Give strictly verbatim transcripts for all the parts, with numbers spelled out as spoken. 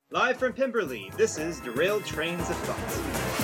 Live from Pemberley, this is Derailed Trains of Thought.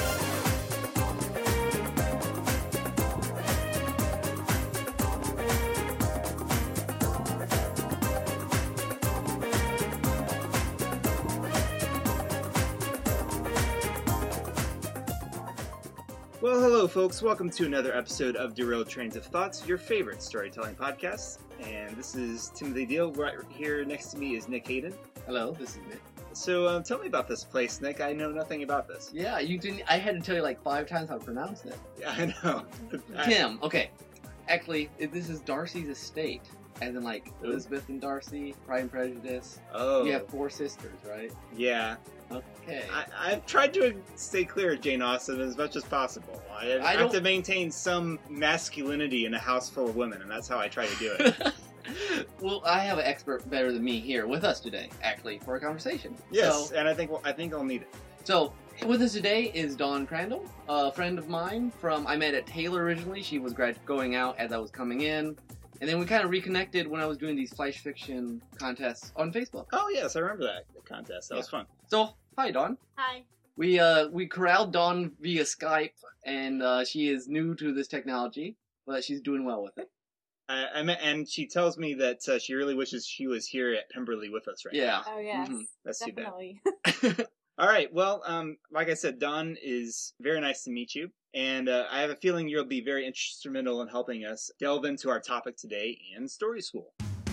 Well, hello folks, welcome to another episode of Derailed Trains of Thoughts, your favorite storytelling podcast. And this is Timothy Deal. Right here next to me is Nick Hayden. Hello, this is Nick. So, um, tell me about this place, Nick. I know nothing about this. Yeah, you didn't. I had to tell you like five times how to pronounce it. Yeah, I know. Tim. Okay. Actually, this is Darcy's estate, as in like Elizabeth and Darcy, Pride and Prejudice. Oh. You have four sisters, right? Yeah. Okay. I, I've tried to stay clear of Jane Austen as much as possible. I, I, I have don't- to maintain some masculinity in a house full of women, and that's how I try to do it. Well, I have an expert better than me here with us today, actually, for a conversation. Yes, So, and I think well, I think I'll need it. so with us today is Dawn Crandall, a friend of mine from I met at Taylor originally. She was grad- going out as I was coming in. And then we kind of reconnected when I was doing these flash fiction contests on Facebook. Oh yes, I remember that the contest. That Yeah. was fun. So, hi, Dawn. Hi. We uh we corralled Dawn via Skype, and uh, she is new to this technology, but she's doing well with it. I, I met, and she tells me that uh, she really wishes she was here at Pemberley with us right Yeah. now. Oh yes, Mhm. That's too bad. definitely. All right. Well, um, like I said, Dawn is very nice to meet you, and uh, I have a feeling you'll be very instrumental in helping us delve into our topic today in Story School.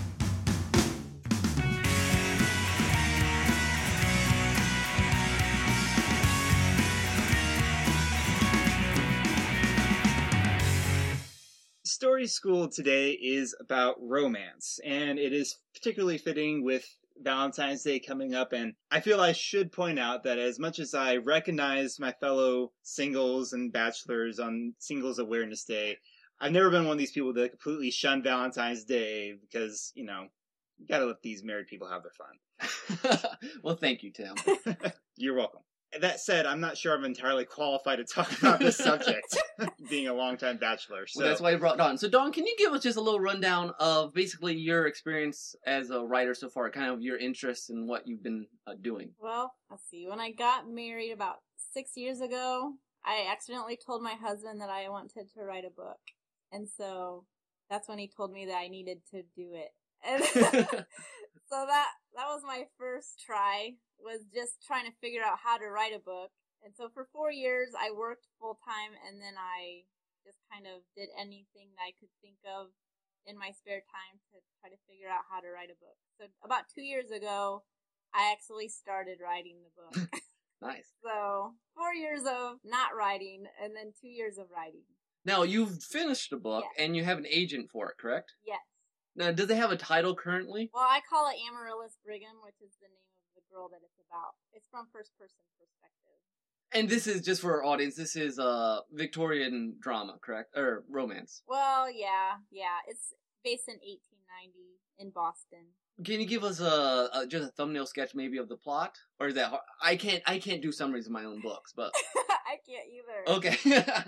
Story School today is about romance, and it is particularly fitting with Valentine's Day coming up, and I feel I should point out that as much as I recognize my fellow singles and bachelors on Singles Awareness Day, I've never been one of these people that completely shun Valentine's Day because, you know, you gotta let these married people have their fun. Well, thank you, Tim. You're welcome. That said, I'm not sure I'm entirely qualified to talk about this subject, being a longtime bachelor. So Well, that's why I brought Dawn. So, Dawn, can you give us just a little rundown of basically your experience as a writer so far, kind of your interests and what you've been uh, doing? Well, let's see. When I got married about six years ago, I accidentally told my husband that I wanted to write a book, and so that's when he told me that I needed to do it. And so that that was my first try. Was just trying to figure out how to write a book. And so for four years, I worked full time, and then I just kind of did anything that I could think of in my spare time to try to figure out how to write a book. So about two years ago, I actually started writing the book. Nice. So four years of not writing, and then two years of writing. Now, you've finished the book, Yes. and you have an agent for it, correct? Yes. Now, does it have a title currently? Well, I call it Amaryllis Brigham, which is the name of the girl that it's about. It's from first person perspective. And this is, just for our audience, this is uh, Victorian drama, correct? Or romance. Well, yeah, yeah. It's based in eighteen ninety in Boston. Can you give us a, a just a thumbnail sketch maybe of the plot, or is that hard? I can't I can't do summaries of my own books, but I can't either. okay.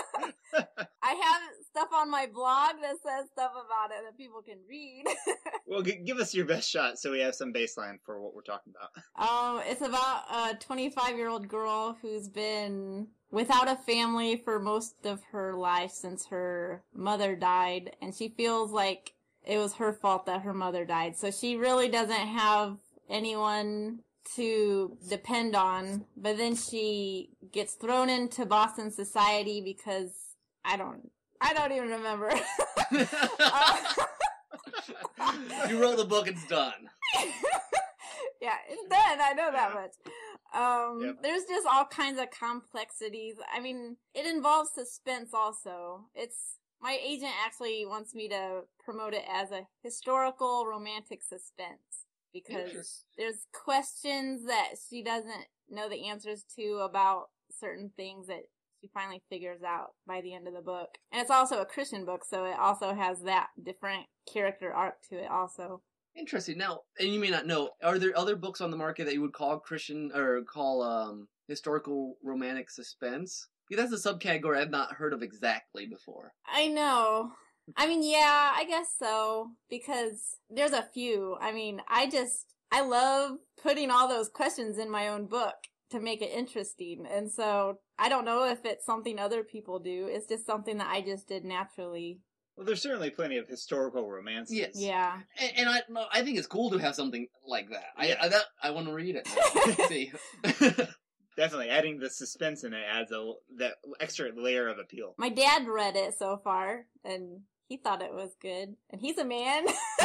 I have stuff on my blog that says stuff about it that people can read. well, g- give us your best shot so we have some baseline for what we're talking about. Um, it's about a twenty-five-year-old girl who's been without a family for most of her life since her mother died, and she feels like it was her fault that her mother died. So she really doesn't have anyone to depend on, but then she gets thrown into Boston society because I don't I don't even remember. Uh, You wrote the book, it's done. Yeah, it's done. I know that much. Um, Yep. There's just all kinds of complexities. I mean, it involves suspense also. It's my agent actually wants me to promote it as a historical romantic suspense because Interest- there's questions that she doesn't know the answers to about certain things that she finally figures out by the end of the book. And it's also a Christian book, so it also has that different character arc to it also. Interesting. Now, and you may not know, are there other books on the market that you would call Christian or call um, historical romantic suspense? Because that's a subcategory I've not heard of exactly before. I know. I mean, yeah, I guess so, because there's a few. I mean, I just, I love putting all those questions in my own book to make it interesting. And so I don't know if it's something other people do. It's just something that I just did naturally. Well, there's certainly plenty of historical romances. Yes. Yeah. And, and I no, I think it's cool to have something like that. I Yeah. I, that, I want to read it. See. Definitely, adding the suspense in it adds a that extra layer of appeal. My dad read it so far, and he thought it was good. And he's a man.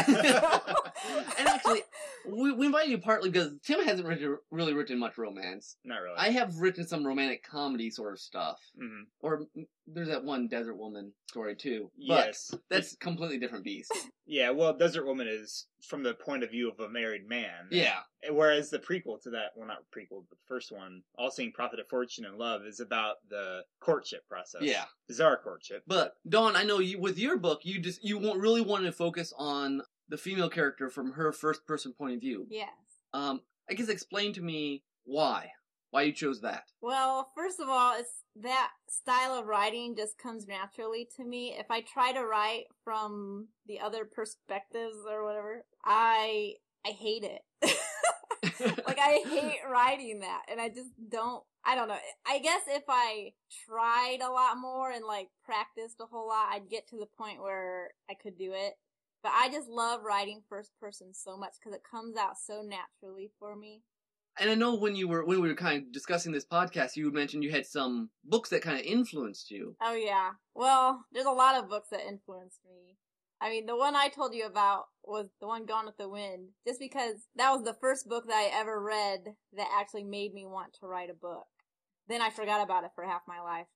And actually, we, we invited you partly because Tim hasn't written, really written much romance. Not really. I have written some romantic comedy sort of stuff. Mm-hmm. Or mm, there's that one Desert Woman story too. But Yes. that's a completely different beast. Yeah, well, Desert Woman is from the point of view of a married man. Yeah. Whereas the prequel to that, well, not prequel, but the first one, All Seeing Prophet of Fortune and Love, is about the courtship process. Yeah. Bizarre courtship. But Dawn, I know you with your book, you just you won't really want to focus on the female character from her first person point of view. Yes. Um, I guess explain to me why. Why you chose that. Well, first of all, it's that style of writing just comes naturally to me. If I try to write from the other perspectives or whatever, I I hate it. Like, I hate writing that, and I just don't, I don't know. I guess if I tried a lot more and, like, practiced a whole lot, I'd get to the point where I could do it. But I just love writing first person so much because it comes out so naturally for me. And I know when you were when we were kind of discussing this podcast, you mentioned you had some books that kind of influenced you. Oh, yeah. Well, there's a lot of books that influenced me. I mean, the one I told you about was the one Gone with the Wind, just because that was the first book that I ever read that actually made me want to write a book. Then I forgot about it for half my life.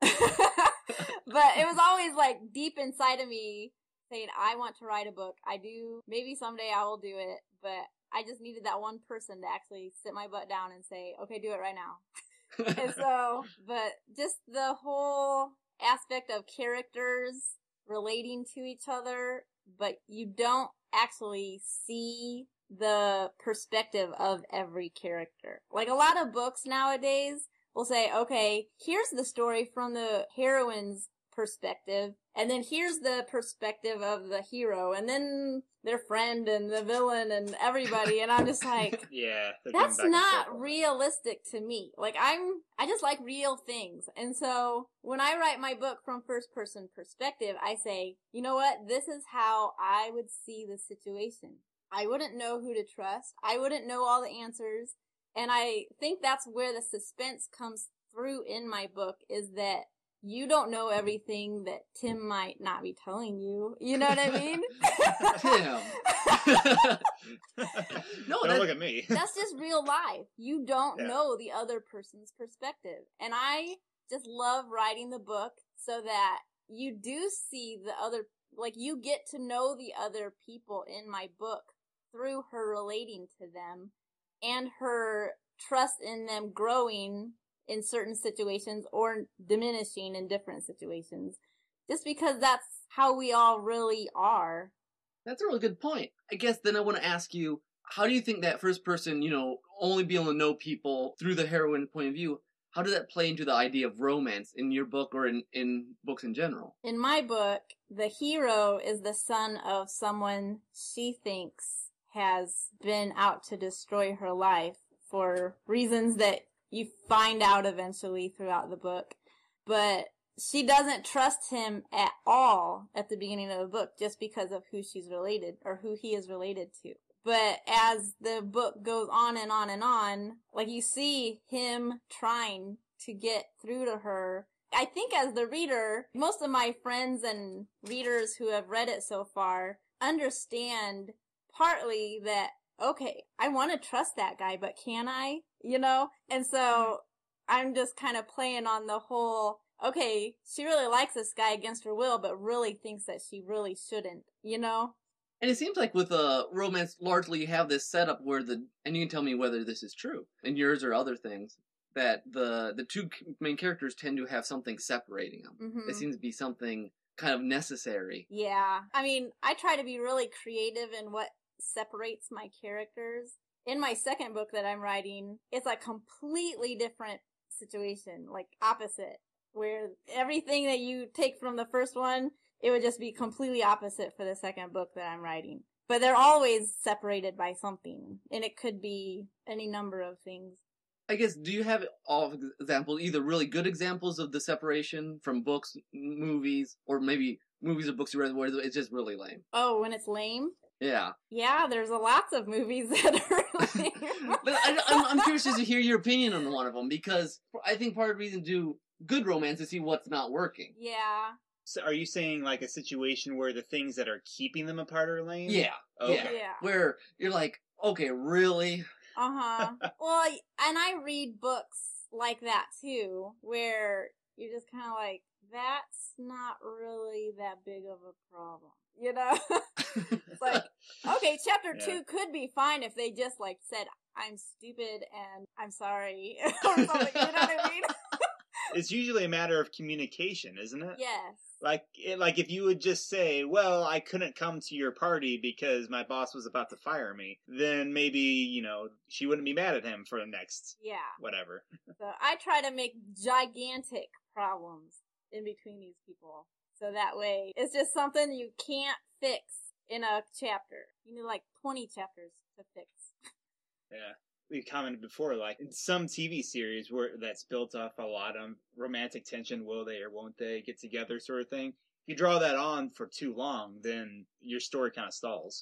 But it was always, like, deep inside of me saying, I want to write a book. I do. Maybe someday I will do it, but I just needed that one person to actually sit my butt down and say, okay, do it right now. And so, but just the whole aspect of characters relating to each other, but you don't actually see the perspective of every character. Like, a lot of books nowadays will say, okay, here's the story from the heroine's perspective, and then here's the perspective of the hero, and then their friend and the villain and everybody, and I'm just like, yeah, they're going that's back and not forth. realistic to me. Like, I'm, I just like real things. And so when I write my book from first person perspective, I say, you know what? This is how I would see the situation. I wouldn't know who to trust. I wouldn't know all the answers. And I think that's where the suspense comes through in my book, is that you don't know everything that Tim might not be telling you. You know what I mean? Tim. No, Don't that, look at me. That's just real life. You don't Yeah. know the other person's perspective. And I just love writing the book so that you do see the other, like, you get to know the other people in my book through her relating to them and her trust in them growing in certain situations or diminishing in different situations. Just because that's how we all really are. That's a really good point. I guess then I want to ask you, how do you think that first person, you know, only being able to know people through the heroine point of view, how does that play into the idea of romance in your book or in, in books in general? In my book, the hero is the son of someone she thinks has been out to destroy her life for reasons that you find out eventually throughout the book. But she doesn't trust him at all at the beginning of the book just because of who she's related, or who he is related to. But as the book goes on and on and on, like, you see him trying to get through to her. I think as the reader, most of my friends and readers who have read it so far understand partly that, okay, I want to trust that guy, but can I? You know? And so I'm just kind of playing on the whole, okay, she really likes this guy against her will, but really thinks that she really shouldn't, you know? And it seems like with a romance, largely you have this setup where the, and you can tell me whether this is true, in yours or other things, that the the two main characters tend to have something separating them. Mm-hmm. It seems to be something kind of necessary. Yeah. I mean, I try to be really creative in what separates my characters. In my second book that I'm writing, it's a completely different situation, like opposite, where everything that you take from the first one, it would just be completely opposite for the second book that I'm writing. but they're always separated by something, and it could be any number of things. I guess, do you have all examples, either really good examples of the separation from books, movies, or maybe movies or books you read where it's just really lame? Oh, when it's lame? Yeah. Yeah, there's a lots of movies that are lame. But I, I'm, I'm curious just to hear your opinion on one of them, because I think part of the reason to do good romance is to see what's not working. Yeah. So are you saying like a situation where the things that are keeping them apart are lame? Yeah. Okay. Yeah. Yeah. Where you're like, okay, really? Uh-huh. Well, and I read books like that too, where you're just kind of like, that's not really that big of a problem, you know? It's like, okay, chapter Yeah. two could be fine if they just like said, I'm stupid and I'm sorry, or something, you know what I mean? It's usually a matter of communication, isn't it? Yes. Like, it, like if you would just say, well, I couldn't come to your party because my boss was about to fire me, then maybe, you know, she wouldn't be mad at him for the next Yeah. whatever. So I try to make gigantic problems in between these people. So that way, it's just something you can't fix in a chapter. You need like twenty chapters to fix. Yeah. We commented before, like, in some T V series where that's built off a lot of romantic tension, will they or won't they get together sort of thing. If you draw that on for too long, then your story kind of stalls.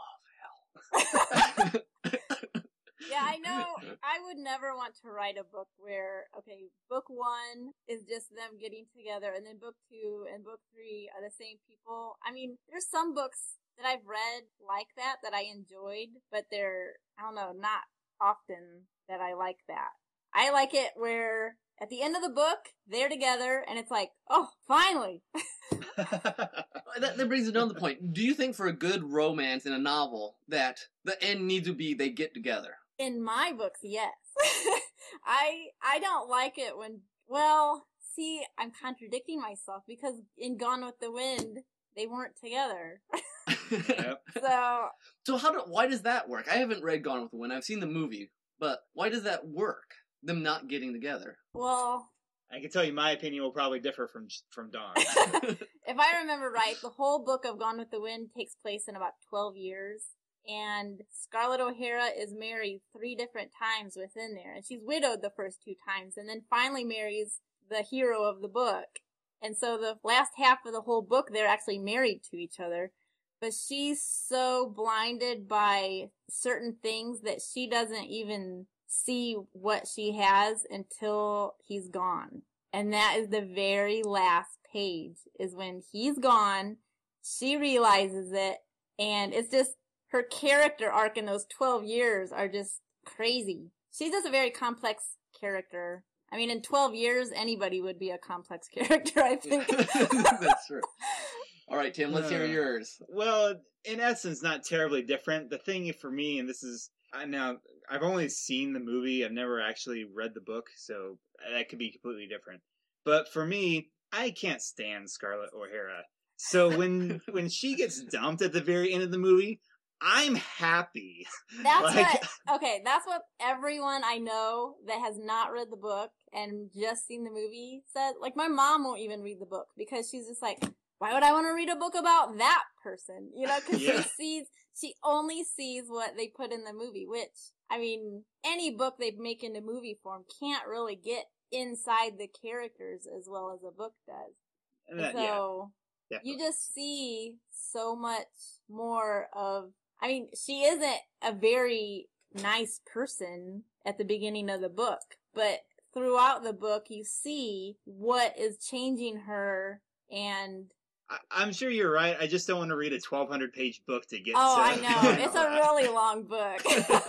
Smallville. Yeah, I know. I would never want to write a book where, okay, book one is just them getting together, and then book two and book three are the same people. I mean, there's some books that I've read like that that I enjoyed, but they're, I don't know, not often that I like that. I like it where at the end of the book, they're together, and it's like, oh, finally. that, that brings another point. Do you think for a good romance in a novel that the end needs to be they get together? In my books, yes. I I don't like it when, well, see, I'm contradicting myself because in Gone with the Wind, they weren't together. Yep. So, So how do, why does that work? I haven't read Gone with the Wind. I've seen the movie, but why does that work? Them not getting together? well, I can tell you my opinion will probably differ from from Dawn. if I remember right, the whole book of Gone with the Wind takes place in about twelve years. And Scarlett O'Hara is married three different times within there. And she's widowed the first two times and then finally marries the hero of the book. And so the last half of the whole book, they're actually married to each other. But she's so blinded by certain things that she doesn't even see what she has until he's gone. And that is the very last page, is when he's gone, she realizes it, and it's just, her character arc in those twelve years are just crazy. She's just a very complex character. I mean, in twelve years, anybody would be a complex character, I think. That's true. All right, Tim, let's hear Uh, yours. Well, in essence, not terribly different. The thing for me, and this is, I now, I've only seen the movie, I've never actually read the book, so that could be completely different. But for me, I can't stand Scarlett O'Hara. So when when she gets dumped at the very end of the movie, I'm happy. That's Like- what, okay, that's what everyone I know that has not read the book and just seen the movie said. Like, my mom won't even read the book because she's just like, why would I want to read a book about that person? You know, because Yeah. she sees, she only sees what they put in the movie, which, I mean, any book they make into movie form can't really get inside the characters as well as a book does. And that- so, yeah, definitely. you just see so much more of, I mean, she isn't a very nice person at the beginning of the book, but throughout the book, you see what is changing her, and I, I'm sure you're right. I just don't want to read a twelve hundred page book to get oh, to I know, it's a really long book.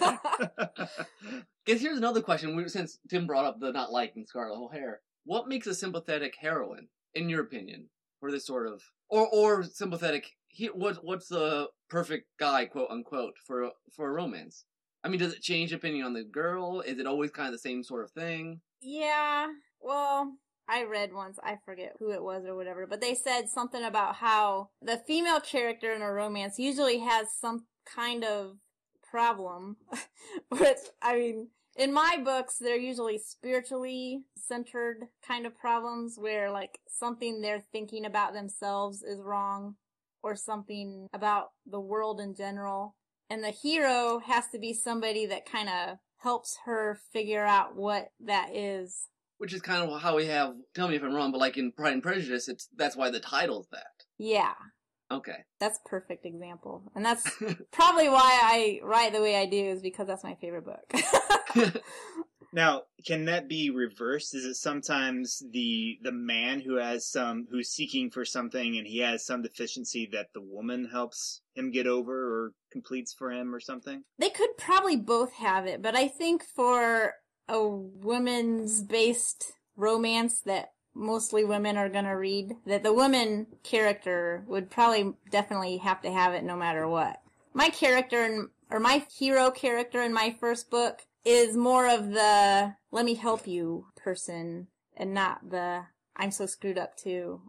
Guess here's another question. We- Since Tim brought up the not liking Scarlett O'Hara, what makes a sympathetic heroine, in your opinion, for this sort of, or or sympathetic? He, what what's the perfect guy, quote unquote, for a- for a romance? I mean, does it change depending on the girl? Is it always kind of the same sort of thing? Yeah, well, I read once, I forget who it was or whatever, but they said something about how the female character in a romance usually has some kind of problem, which, I mean, in my books, they're usually spiritually centered kind of problems where, like, something they're thinking about themselves is wrong. or something about the world in general. And the hero has to be somebody that kind of helps her figure out what that is. Which is kind of how we have, tell me if I'm wrong, but like in Pride and Prejudice, it's that's why the title's that. Yeah. Okay. That's a perfect example. And that's probably why I write the way I do, is because that's my favorite book. Now, can that be reversed? Is it sometimes the the man who has some who's seeking for something and he has some deficiency that the woman helps him get over or completes for him or something? They could probably both have it, but I think for a women's based romance that mostly women are going to read, that the woman character would probably definitely have to have it no matter what. My character, in, or my hero character in my first book, is more of the let me help you person and not the I'm so screwed up too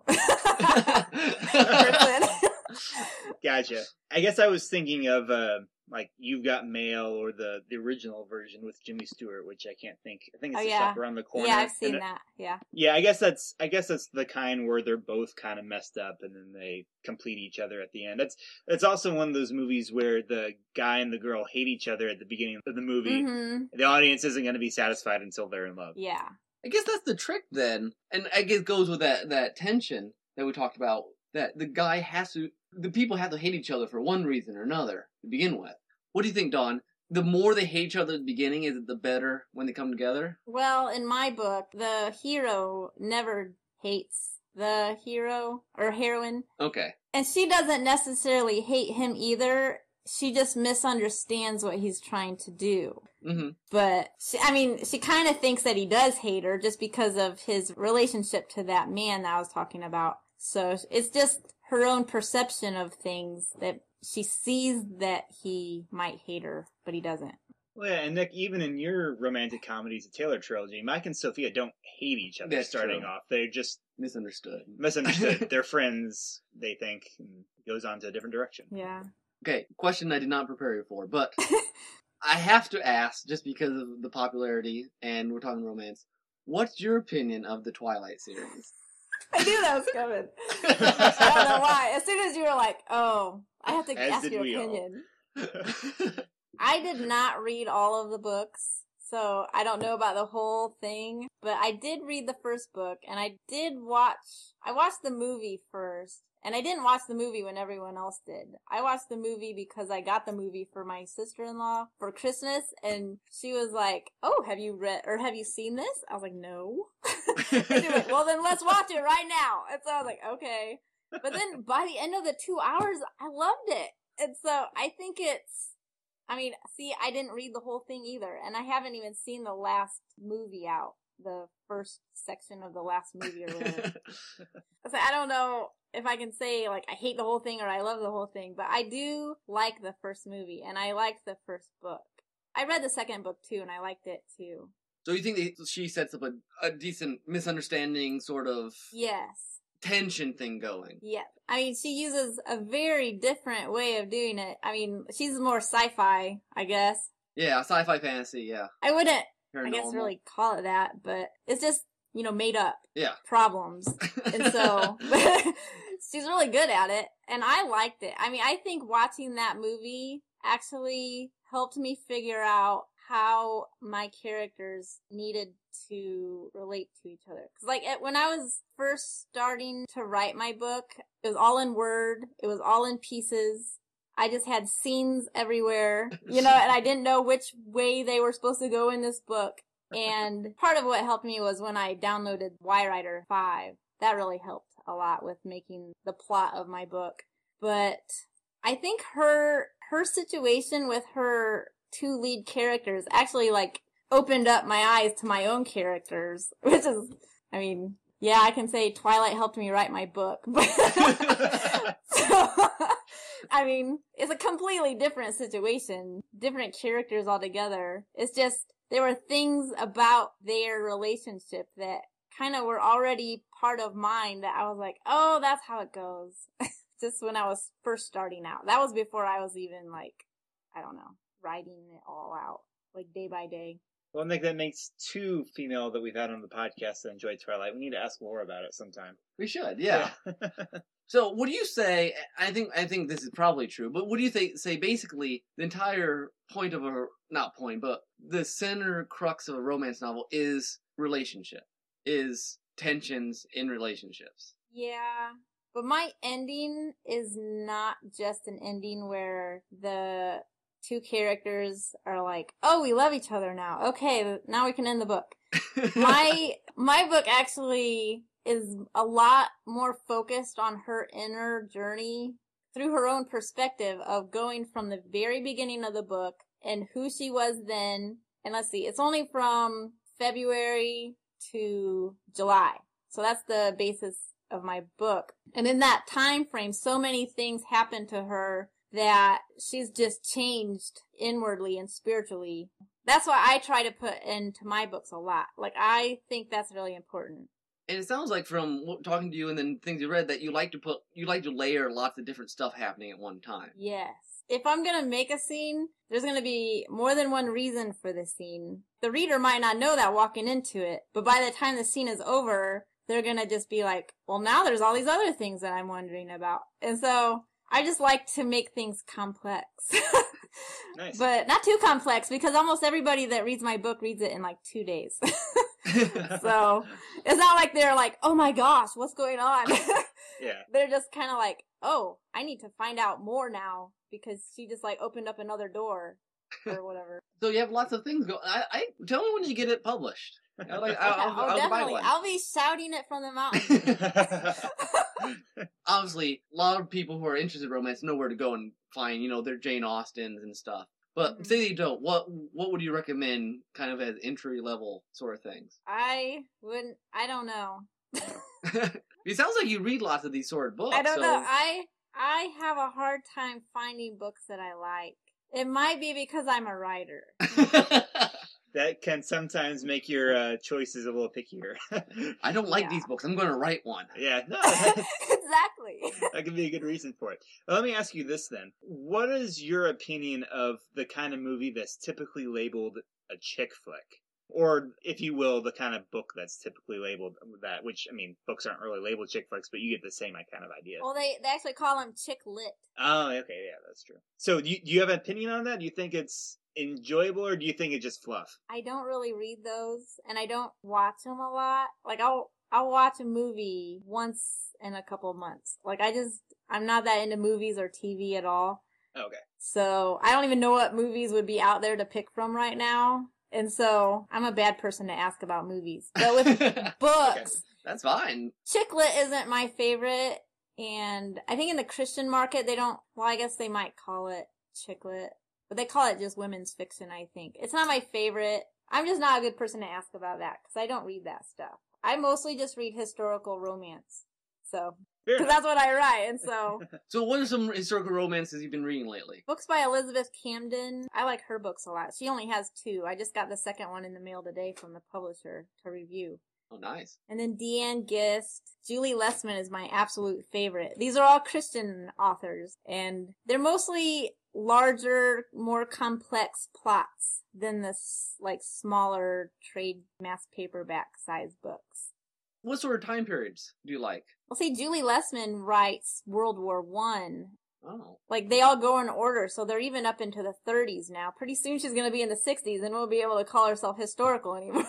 person. Gotcha. I guess I was thinking of uh, like You've Got Mail or the, the original version with Jimmy Stewart, which I can't think. I think it's Oh, the yeah. Shop Around the Corner. Yeah, I've seen And, that. Yeah. Yeah, I guess that's I guess that's the kind where they're both kind of messed up and then they complete each other at the end. That's that's also one of those movies where the guy and the girl hate each other at the beginning of the movie. Mm-hmm. The audience isn't going to be satisfied until they're in love. Yeah. I guess that's the trick then. And I guess it goes with that, that tension that we talked about, that the guy has to, the people have to hate each other for one reason or another to begin with. What do you think, Dawn? The more they hate each other at the beginning, is it the better when they come together? Well, in my book, the hero never hates the hero or heroine. Okay. And she doesn't necessarily hate him either. She just misunderstands what he's trying to do. Mm-hmm. But, she, I mean, she kind of thinks that he does hate her just because of his relationship to that man that I was talking about. So it's just her own perception of things that she sees that he might hate her, but he doesn't. Well, yeah, and Nick, even in your romantic comedies, the Taylor trilogy, Mike and Sophia don't hate each other That's starting true. off. They're just Misunderstood. misunderstood. They're friends, they think, and it goes on to a different direction. Yeah. Okay, question I did not prepare you for, but I have to ask, just because of the popularity, and we're talking romance, what's your opinion of the Twilight series? I knew that was coming. I don't know why. As soon as you were like, oh, I have to As ask did your we all. opinion. I did not read all of the books, so I don't know about the whole thing, but I did read the first book, and I did watch, I watched the movie first, and I didn't watch the movie when everyone else did. I watched the movie because I got the movie for my sister-in-law for Christmas, and she was like, oh, have you read, or have you seen this? I was like, no. And she was like, well, then let's watch it right now. And so I was like, okay. But then by the end of the two hours, I loved it. And so I think it's, I mean, see, I didn't read the whole thing either, and I haven't even seen the last movie out, the first section of the last movie or whatever. So I don't know if I can say, like, I hate the whole thing or I love the whole thing, but I do like the first movie, and I liked the first book. I read the second book, too, and I liked it, too. So you think that she sets up a, a decent misunderstanding sort of Yes. tension thing going? Yeah. I mean, she uses a very different way of doing it. I mean, she's more sci-fi, I guess. Yeah, sci-fi fantasy, yeah. I wouldn't, Paranormal. I guess, really call it that, but it's just, you know, made up Yeah. problems. And so, she's really good at it, and I liked it. I mean, I think watching that movie actually helped me figure out how my characters needed to relate to each other. Cause like it, when I was first starting to write my book, it was all in Word. It was all in pieces. I just had scenes everywhere, you know, and I didn't know which way they were supposed to go in this book. And part of what helped me was when I downloaded Y Writer five. That really helped a lot with making the plot of my book. But I think her, her situation with her two lead characters actually, like, opened up my eyes to my own characters, which is, I mean, yeah, I can say Twilight helped me write my book, but, so, I mean, it's a completely different situation, different characters altogether. It's just, there were things about their relationship that kind of were already part of mine that I was like, oh, that's how it goes. Just when I was first starting out. That was before I was even, like, I don't know, writing it all out, like, day by day. Well, Nick, that makes two female that we've had on the podcast that enjoy Twilight. We need to ask more about it sometime. We should, yeah. So, what do you say? I think I think this is probably true, but what do you think? Say basically, the entire point of a not point, but the center crux of a romance novel is relationship, is tensions in relationships. Yeah, but my ending is not just an ending where the two characters are like, "Oh, we love each other now. Okay, now we can end the book." my my book actually is a lot more focused on her inner journey through her own perspective of going from the very beginning of the book and who she was then. And let's see, it's only from February to July. So that's the basis of my book. And in that time frame, so many things happened to her that she's just changed inwardly and spiritually. That's why I try to put into my books a lot. Like, I think that's really important. And it sounds like from talking to you and then things you read that you like to put, you like to layer lots of different stuff happening at one time. Yes. If I'm going to make a scene, there's going to be more than one reason for the scene. The reader might not know that walking into it, but by the time the scene is over, they're going to just be like, well, now there's all these other things that I'm wondering about. And so I just like to make things complex. Nice. But not too complex, because almost everybody that reads my book reads it in like two days. So it's not like they're like, oh my gosh, what's going on? Yeah. They're just kind of like, oh, I need to find out more now because she just like opened up another door or whatever. So you have lots of things going. I, I tell me when you get it published. I like, I'll, Yeah, I'll, oh, I'll buy definitely. one. I'll be shouting it from the mountains. Obviously, a lot of people who are interested in romance know where to go and find, you know, their Jane Austens and stuff. But Mm-hmm. say they don't, what what would you recommend kind of as entry level sort of things? I wouldn't, I don't know. It sounds like you read lots of these sort of books. I don't so... know. I I have a hard time finding books that I like. It might be because I'm a writer. That can sometimes make your uh, choices a little pickier. I don't like Yeah. these books. I'm going to write one. Yeah, no, that, Exactly. that could be a good reason for it. Well, let me ask you this then. What is your opinion of the kind of movie that's typically labeled a chick flick? Or, if you will, the kind of book that's typically labeled that, which, I mean, books aren't really labeled chick flicks, but you get the same kind of idea. Well, they, they actually call them chick lit. Oh, okay, yeah, that's true. So, do you, do you have an opinion on that? Do you think it's enjoyable, or do you think it's just fluff? I don't really read those, and I don't watch them a lot. Like, I'll I'll watch a movie once in a couple of months. Like, I just, I'm not that into movies or T V at all. Okay. So, I don't even know what movies would be out there to pick from right now. And so, I'm a bad person to ask about movies. But with books, Okay. That's fine. chick lit isn't my favorite. And I think in the Christian market, they don't, well, I guess they might call it chick lit. But they call it just women's fiction, I think. It's not my favorite. I'm just not a good person to ask about that, because I don't read that stuff. I mostly just read historical romance. So, Fair because enough. that's what I write, and so... So what are some historical romances you've been reading lately? Books by Elizabeth Camden. I like her books a lot. She only has two. I just got the second one in the mail today from the publisher to review. Oh, nice. And then Deanne Gist. Julie Lessman is my absolute favorite. These are all Christian authors, and they're mostly larger, more complex plots than the like smaller trade mass paperback size books. What sort of time periods do you like? Well, see, Julie Lessman writes World War One. Oh. Like, they all go in order, so they're even up into the thirties now. Pretty soon she's going to be in the sixties, and won't be able to call herself historical anymore.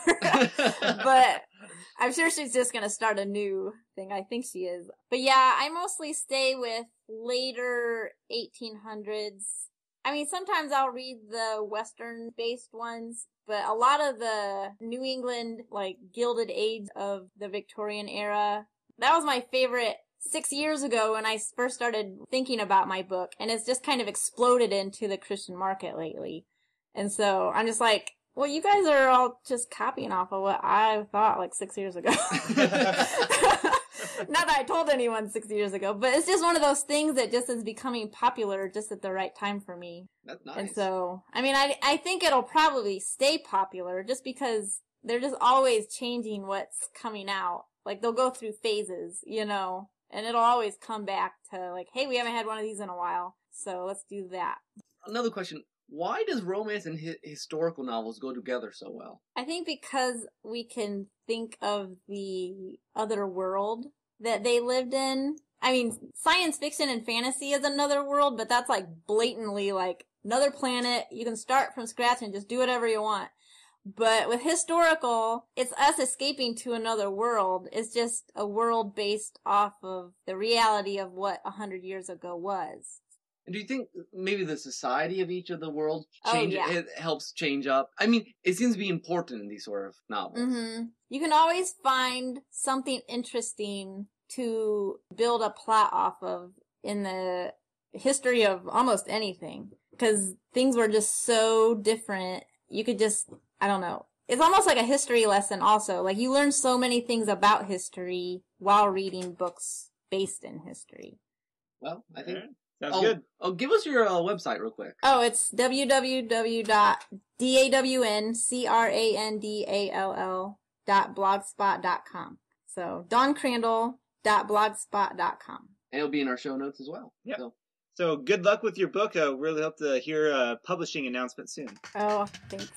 But I'm sure she's just going to start a new thing. I think she is. But yeah, I mostly stay with later eighteen hundreds. I mean, sometimes I'll read the Western-based ones, but a lot of the New England, like, Gilded Age of the Victorian era, that was my favorite six years ago when I first started thinking about my book, and it's just kind of exploded into the Christian market lately. And so I'm just like, well, you guys are all just copying off of what I thought like six years ago. Not that I told anyone six years ago, but it's just one of those things that just is becoming popular just at the right time for me. That's nice. And so, I mean, I, I think it'll probably stay popular just because they're just always changing what's coming out. Like, they'll go through phases, you know, and it'll always come back to like, hey, we haven't had one of these in a while, so let's do that. Another question. Why does romance and hi- historical novels go together so well? I think because we can think of the other world that they lived in. I mean, science fiction and fantasy is another world, but that's like blatantly like another planet. You can start from scratch and just do whatever you want. But with historical, it's us escaping to another world. It's just a world based off of the reality of what a hundred years ago was. And do you think maybe the society of each of the worlds change? Oh, yeah. It helps change up? I mean, it seems to be important in these sort of novels. Mm-hmm. You can always find something interesting to build a plot off of in the history of almost anything. Because things were just so different. You could just, I don't know. It's almost like a history lesson also. Like, you learn so many things about history while reading books based in history. Well, I think... Sounds oh, good. Oh, give us your uh, website real quick. Oh, it's w w w dot dawncrindall dot blogspot dot com. So, dawncrindall dot blogspot dot com. And it'll be in our show notes as well. Yep. So. So good luck with your book. I really hope to hear a publishing announcement soon. Oh, thanks.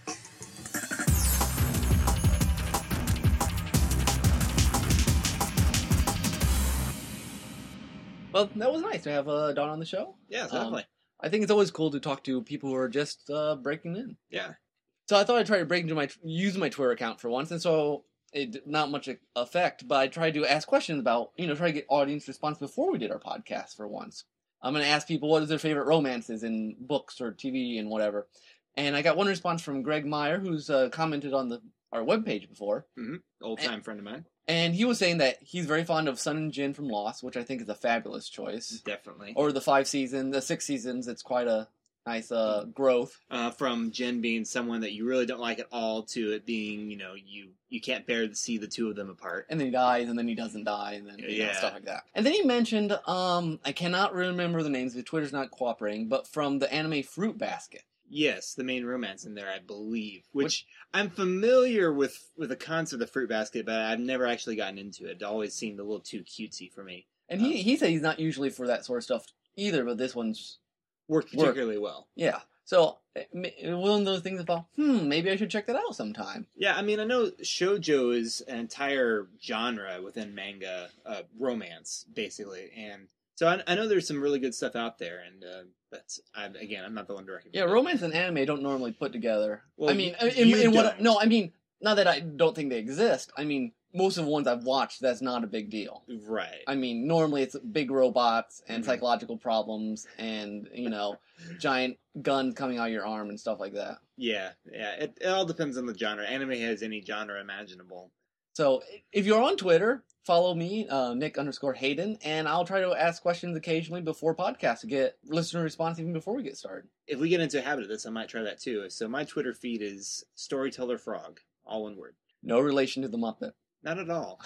Well, that was nice to have uh, Dawn on the show. Yeah, definitely. Um, I think it's always cool to talk to people who are just uh, breaking in. Yeah. So I thought I'd try to break into my use my Twitter account for once, and so it did not much effect. But I tried to ask questions about, you know, try to get audience response before we did our podcast for once. I'm going to ask people what is their favorite romances in books or T V and whatever. And I got one response from Greg Meyer, who's uh, commented on the our webpage before. Mm-hmm. Old-time friend of mine. And he was saying that he's very fond of Sun and Jin from Lost, which I think is a fabulous choice. Definitely. Or the five seasons, the six seasons, it's quite a nice uh, growth. Uh, from Jin being someone that you really don't like at all to it being, you know, you, you can't bear to see the two of them apart. And then he dies, and then he doesn't die, and then you yeah. know, stuff like that. And then he mentioned, um, I cannot remember the names, the Twitter's not cooperating, but from the anime Fruit Basket. Yes, the main romance in there, I believe. Which, which I'm familiar with with the concept of Fruit Basket, but I've never actually gotten into it. It always seemed a little too cutesy for me. And he, um, he said he's not usually for that sort of stuff either, but this one's worked particularly worked. well. Yeah. So, one of those things I thought, hmm, maybe I should check that out sometime. Yeah, I mean, I know shoujo is an entire genre within manga, uh, romance, basically, and so I, I know there's some really good stuff out there, and uh, but I, again, I'm not the one to recommend. Yeah, it. romance and anime don't normally put together. Well, I mean, you in, in what? don't. No, I mean, not that I don't think they exist. I mean, most of the ones I've watched, that's not a big deal. Right. I mean, normally it's big robots and Mm-hmm. psychological problems and, you know, giant guns coming out of your arm and stuff like that. Yeah, yeah. It, it all depends on the genre. Anime has any genre imaginable. So, if you're on Twitter, follow me, uh, Nick underscore Hayden, and I'll try to ask questions occasionally before podcasts to get listener response even before we get started. If we get into a habit of this, I might try that too. So my Twitter feed is Storyteller Frog, all one word. No relation to the Muppet. Not at all.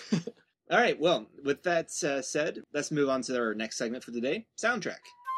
All right, well, with that uh, said, let's move on to our next segment for the day, Soundtrack.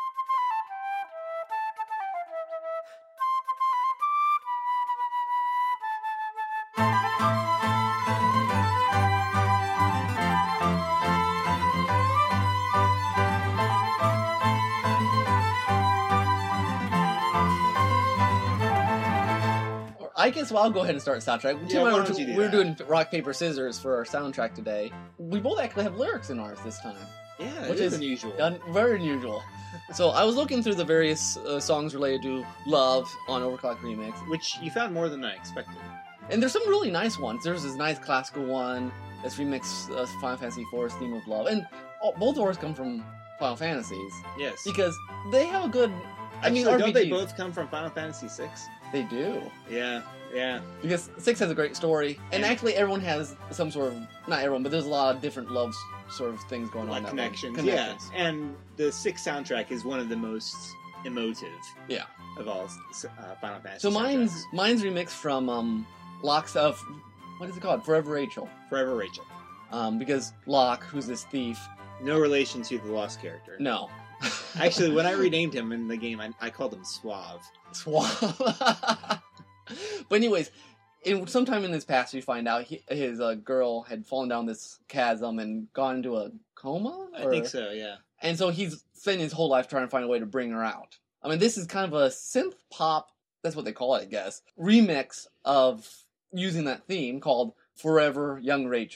I guess well, I'll go ahead and start a soundtrack. Yeah, Tim and I why were, don't you do we were that? doing rock, paper, scissors for our soundtrack today. We both actually have lyrics in ours this time. Yeah, Which it is is unusual. Un- very unusual. So I was looking through the various uh, songs related to love on Overclock Remix, Which you found more than I expected. and there's some really nice ones. There's this nice classical one that's remixed uh, Final Fantasy four's theme of love, and oh, both of ours come from Final Fantasies Yes. because they have a good. I mean, Actually, don't they R P Gs. both come from Final Fantasy six? They do. Yeah, yeah. Because six has a great story, and And- actually everyone has some sort of not everyone, but there's a lot of different love s- sort of things going on. Like that connections. one. Yeah. And the six soundtrack is one of the most emotive Yeah. of all uh, Final Fantasy So mine's soundtracks. mine's remixed from um, Locke's of what is it called? Forever Rachel. Forever Rachel. Um, because Locke, who's this thief, No relation to the Lost character. no. Actually, when I renamed him in the game, I, I called him Suave. Suave. But anyways, in sometime in his past, you find out he, his uh, girl had fallen down this chasm and gone into a coma. I Or- think so, yeah. And so he's spending his whole life trying to find a way to bring her out. I mean, this is kind of a synth pop, that's what they call it, I guess, remix of using that theme called Forever Young Rachel.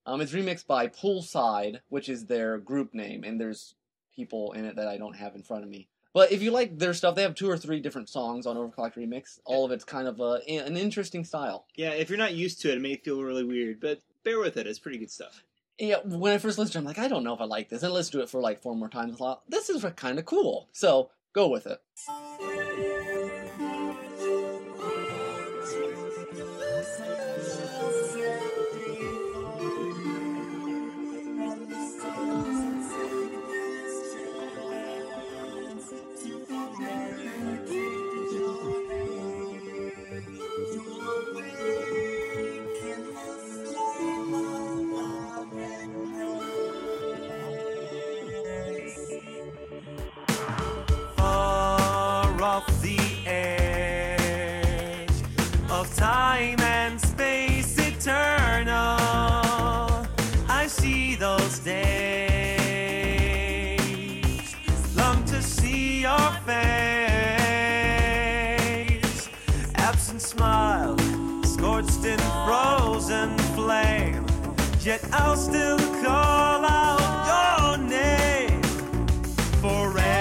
Um, it's remixed by Poolside, which is their group name, and there's people in it that I don't have in front of me. But if you like their stuff, they have two or three different songs on Overclock Remix. All of it's kind of a, an interesting style. Yeah, if you're not used to it, it may feel really weird, but bear with it. It's pretty good stuff. Yeah, when I first listened to it, I'm like, I don't know if I like this. And I listened to it for like four more times. I thought, this is kind of cool. So, go with it. The edge of time and space eternal, I see those days, long to see your face, absent smile, scorched in frozen flame, yet I'll still call out your name forever.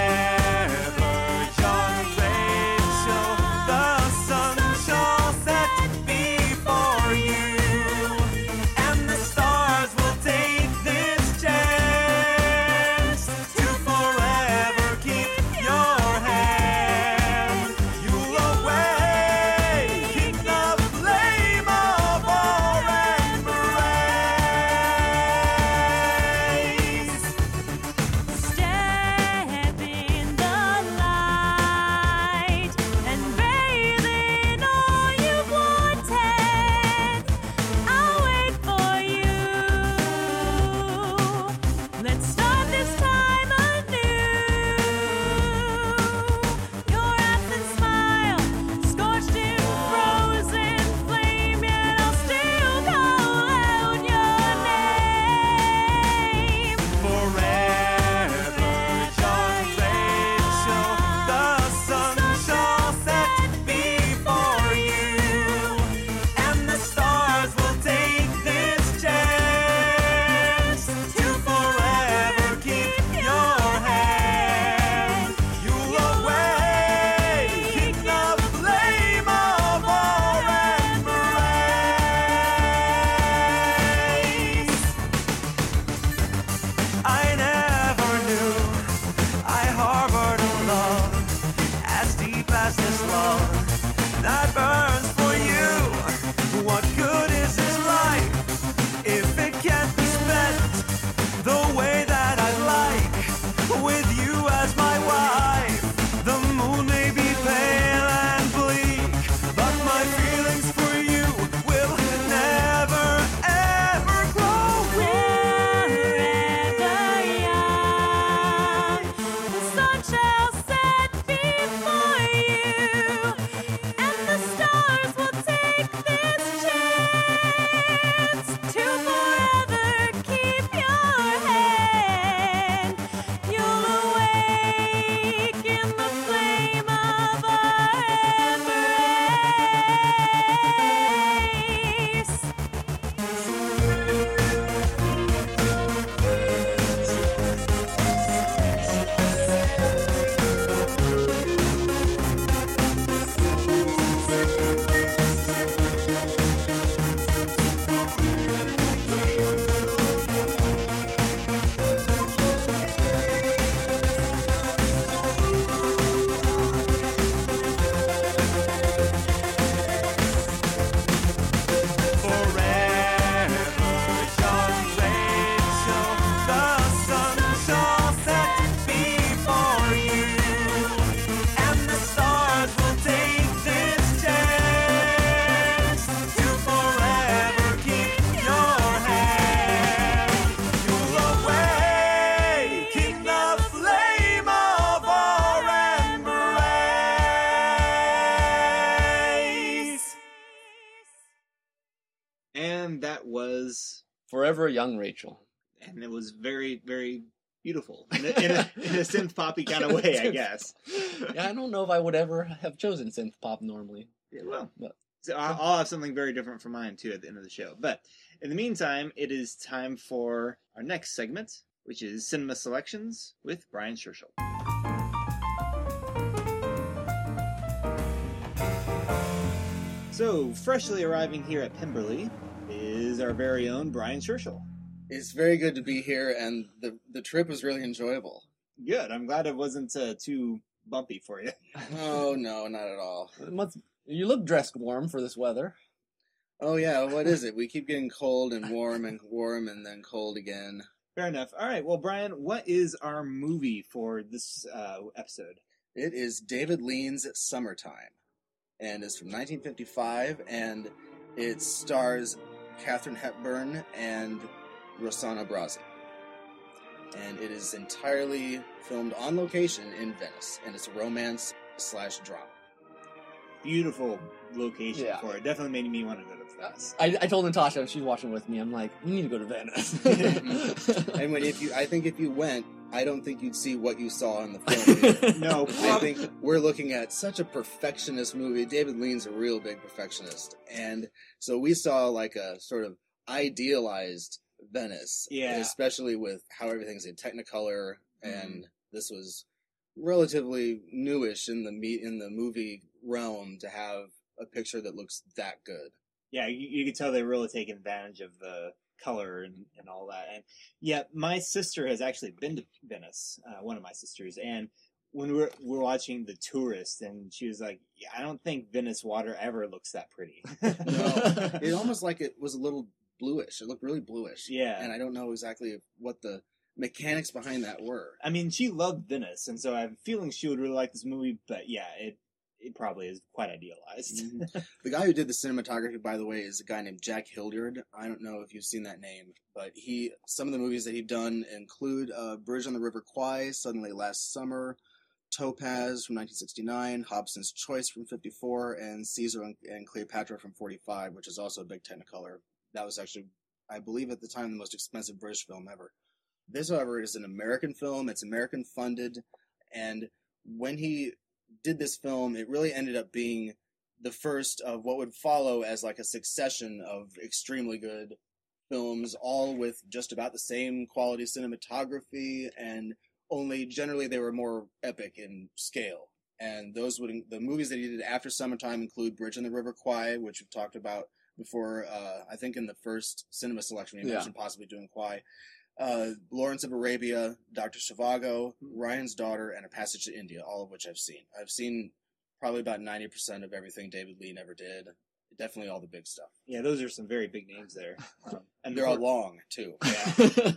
And that was Forever Young Rachel. And it was very, very beautiful in a, in a, in a synth poppy kind of way, I guess. Yeah, I don't know if I would ever have chosen synth pop normally. Yeah, well, but So I'll I'll have something very different for mine, too, at the end of the show. But in the meantime, it is time for our next segment, which is Cinema Selections with Brian Scherschel. So, freshly arriving here at Pemberley is our very own Brian Scherschel. It's very good to be here, and the the trip was really enjoyable. Good. I'm glad it wasn't uh, too bumpy for you. Oh, no, not at all. It must- You look dressed warm for this weather. Oh, yeah, what is it? We keep getting cold and warm and warm and then cold again. Fair enough. All right. Well, Brian, what is our movie for this uh, episode? It is David Lean's Summertime, and it's from nineteen fifty-five, and it stars Katharine Hepburn and Rossano Brazzi. And it is entirely filmed on location in Venice, and it's a romance slash drama. Beautiful location Yeah. for it. Definitely made me want to go to Venice. I, I told Natasha, she's watching with me, I'm like, we need to go to Venice. And when if you, I think if you went, I don't think you'd see what you saw in the film. No, I think we're looking at such a perfectionist movie. David Lean's a real big perfectionist, and so we saw like a sort of idealized Venice, Yeah. especially with how everything's in Technicolor, and this was relatively newish in the me- in the movie realm to have a picture that looks that good. Yeah, you, you could tell they really taken advantage of the color and, and all that. And yeah, my sister has actually been to Venice, uh, one of my sisters, and when we were, we were watching The Tourist, and she was like, yeah, I don't think Venice water ever looks that pretty. No, it almost like it was a little bluish. It looked really bluish. Yeah. And I don't know exactly what the mechanics behind that were. I mean, she loved Venice, and so I have a feeling she would really like this movie, but yeah, it it probably is quite idealized. Mhm. The guy who did the cinematography, by the way, is a guy named Jack Hildyard. I don't know if you've seen that name, but he some of the movies that he's done include uh, Bridge on the River Kwai, Suddenly Last Summer, Topaz from nineteen sixty-nine, Hobson's Choice from fifty-four, and Caesar and, and Cleopatra from forty-five, which is also a big Technicolor. That was actually, I believe at the time, the most expensive British film ever. This, however, is an American film. It's American funded, and when he did this film, it really ended up being the first of what would follow as like a succession of extremely good films, all with just about the same quality cinematography, and only generally they were more epic in scale. And those would the movies that he did after Summertime include Bridge on the River Kwai, which we've talked about before. Uh, I think in the first cinema selection, we Yeah. mentioned possibly doing Kwai. Uh, Lawrence of Arabia, Doctor Zhivago, Ryan's Daughter, and A Passage to India, all of which I've seen. I've seen probably about ninety percent of everything David Lean ever did. Definitely all the big stuff. Yeah, those are some very big names there. Um, And they're all long, too. Yeah.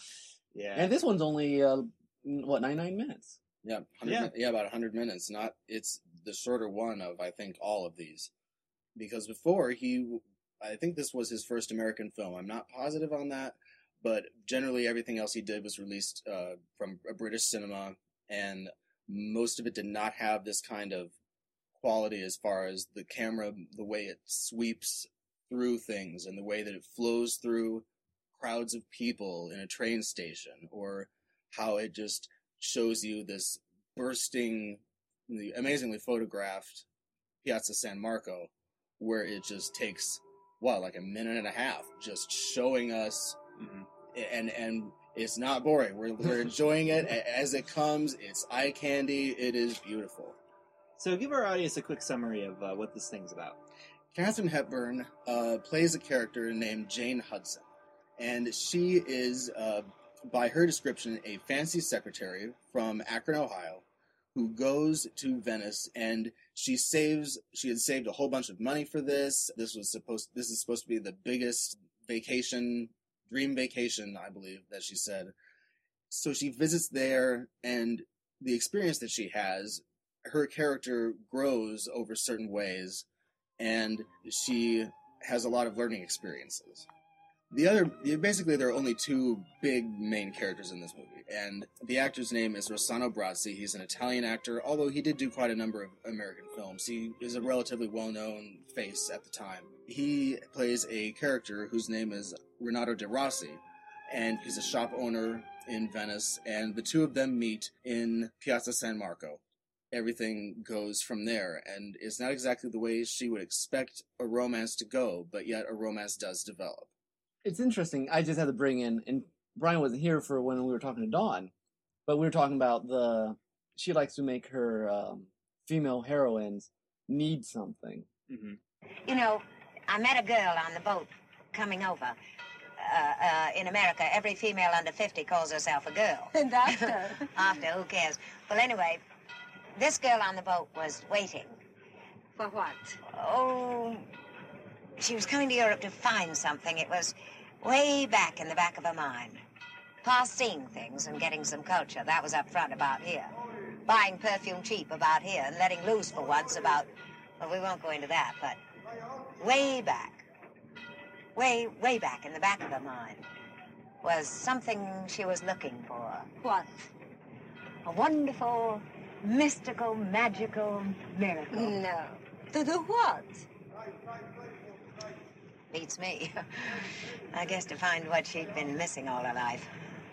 Yeah. And this one's only, uh, what, ninety-nine minutes? Yeah, one hundred Yeah. min- yeah, about one hundred minutes. Not It's the shorter one of, I think, all of these. Because before, he, I think this was his first American film. I'm not positive on that. But generally, everything else he did was released uh, from a British cinema, and most of it did not have this kind of quality as far as the camera, the way it sweeps through things, and the way that it flows through crowds of people in a train station, or how it just shows you this bursting, amazingly photographed Piazza San Marco, where it just takes, what, like a minute and a half, just showing us. Mhm. And and it's not boring. We're we're enjoying it a- as it comes. It's eye candy. It is beautiful. So give our audience a quick summary of uh, what this thing's about. Katharine Hepburn uh, plays a character named Jane Hudson, and she is, uh, by her description, a fancy secretary from Akron, Ohio, who goes to Venice, and she saves. She had saved a whole bunch of money for this. This was supposed. This is supposed to be the biggest vacation. Dream vacation, I believe that she said. So she visits there, and the experience that she has, her character grows over certain ways, and she has a lot of learning experiences. The other, basically, there are only two big main characters in this movie, and the actor's name is Rossano Brazzi. He's an Italian actor, although he did do quite a number of American films. He is a relatively well-known face at the time. He plays a character whose name is Renato De Rossi, and he's a shop owner in Venice, and the two of them meet in Piazza San Marco. everything goes from there. And it's not exactly the way she would expect a romance to go, but yet a romance does develop. It's interesting. I just had to bring in, and Brian wasn't here for when we were talking to Dawn, but we were talking about the, she likes to make her um, female heroines need something. Mm-hmm. You know, I met a girl on the boat coming over. Uh, uh, in America, every female under fifty calls herself a girl. And after? After, who cares? Well, anyway, this girl on the boat was waiting. For what? Oh, she was coming to Europe to find something. It was way back in the back of her mind. Past seeing things and getting some culture. That was up front about here. Buying perfume cheap about here and letting loose for once about, well, we won't go into that, but way back. Way, way back in the back of her mind was something she was looking for. What? A wonderful, mystical, magical miracle. No. To do what? Beats me. I guess to find what she'd been missing all her life.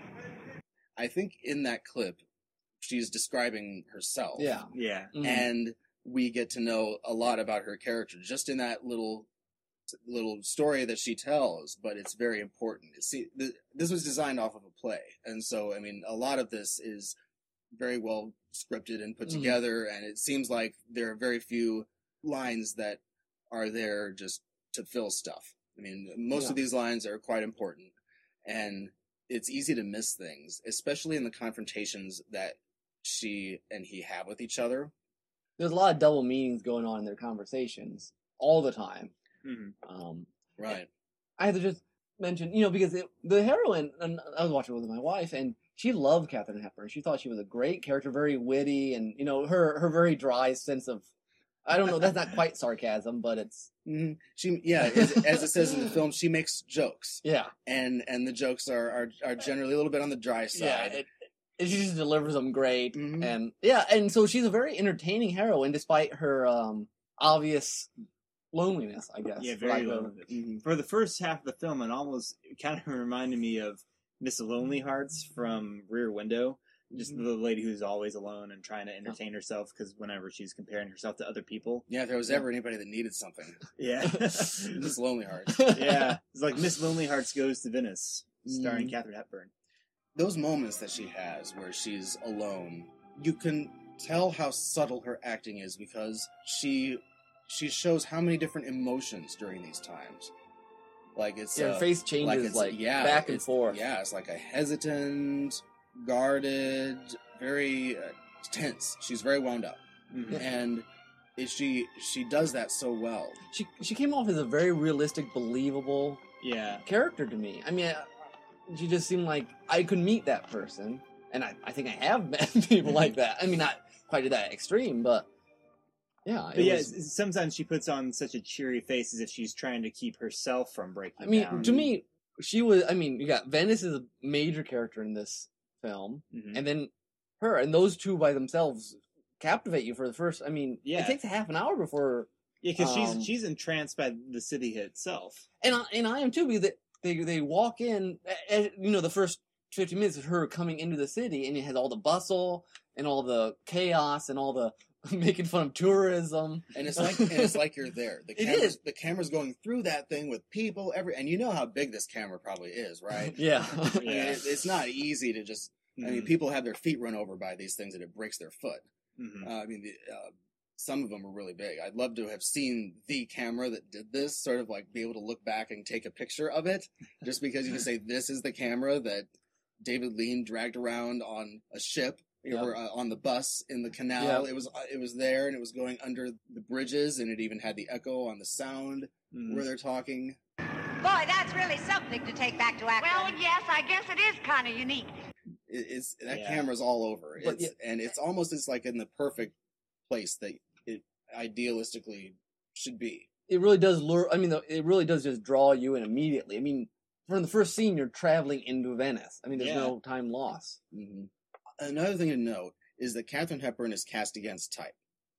I think in that clip, she's describing herself. Yeah. Yeah. Mhm. And we get to know a lot about her character just in that little little story that she tells, but it's very important. See, th- this was designed off of a play, and so, I mean, a lot of this is very well scripted and put Mhm. together, and it seems like there are very few lines that are there just to fill stuff. I mean, most Yeah. of these lines are quite important, and it's easy to miss things, especially in the confrontations that she and he have with each other. There's a lot of double meanings going on in their conversations all the time. Mm-hmm. Um, Right. I had to just mention, you know, because it, the heroine, and I was watching it with my wife, and she loved Katharine Hepburn. She thought she was a great character, very witty, and, you know, her, her very dry sense of, I don't know, that's not quite sarcasm, but it's... Mm-hmm. She, yeah, as, as it says in the film, she makes jokes, Yeah. and and the jokes are are, are generally a little bit on the dry Yeah, side. it, it, she just delivers them great, Mhm. and, yeah, and so she's a very entertaining heroine, despite her um, obvious loneliness, I guess. Yeah, for lack very of- lonely. Mhm. For the first half of the film, it almost kind of reminded me of Miss Lonely Hearts from Rear Window. Just Mm-hmm. the lady who's always alone and trying to entertain herself because whenever she's comparing herself to other people. Yeah, if there was Yeah. ever anybody that needed something, Yeah. this Lonely Hearts. Yeah. It's like Miss Lonely Hearts Goes to Venice, starring Mhm. Katharine Hepburn. Those moments that she has where she's alone, you can tell how subtle her acting is because she she shows how many different emotions during these times. Like it's Yeah, her uh, face changes, it's- like, yeah, back and it's- forth. Yeah, it's like a hesitant, guarded, very uh, tense. She's very wound up, Mhm. and it, she she does that so well. She she came off as a very realistic, believable Yeah. character to me. I mean, I- she just seemed like I could meet that person, and I, I think I have met people like that. I mean, not quite to that extreme, but yeah. It But yeah, was, s- sometimes she puts on such a cheery face as if she's trying to keep herself from breaking I mean, down. to me, she was. I mean, you got Venice is a major character in this film, Mhm. and then her, and those two by themselves captivate you for the first. I mean, Yeah. it takes a half an hour before, Yeah, because um, she's she's entranced by the city itself. and I, and I am too, because they they walk in. uh, You know, the first fifty minutes is her coming into the city, and it has all the bustle and all the chaos and all the making fun of tourism. And it's like and it's like you're there. The It camera's, is. the camera's going through that thing with people every, and you know how big this camera probably is, right? Yeah. I mean, it, it's not easy to just. I mean, Mhm. people have their feet run over by these things, and it breaks their foot. Mhm. Uh, I mean, the, uh, some of them are really big. I'd love to have seen the camera that did this, sort of like be able to look back and take a picture of it, just because you can say this is the camera that David Lean dragged around on a ship. Yeah. Or uh, on the bus in the canal. Yeah. It was uh, it was there, and it was going under the bridges, and it even had the echo on the sound Mhm. where they're talking. Boy, that's really something to take back to Akron. Well, yes, I guess it is kind of unique. It, it's that Yeah. camera's all over, But it's, and it's almost it's like in the perfect place that it idealistically should be. It really does lure. I mean, the- it really does just draw you in immediately. I mean, from the first scene, you're traveling into Venice. I mean, there's Yeah. no time loss. hmm Another thing to note is that Katharine Hepburn is cast against type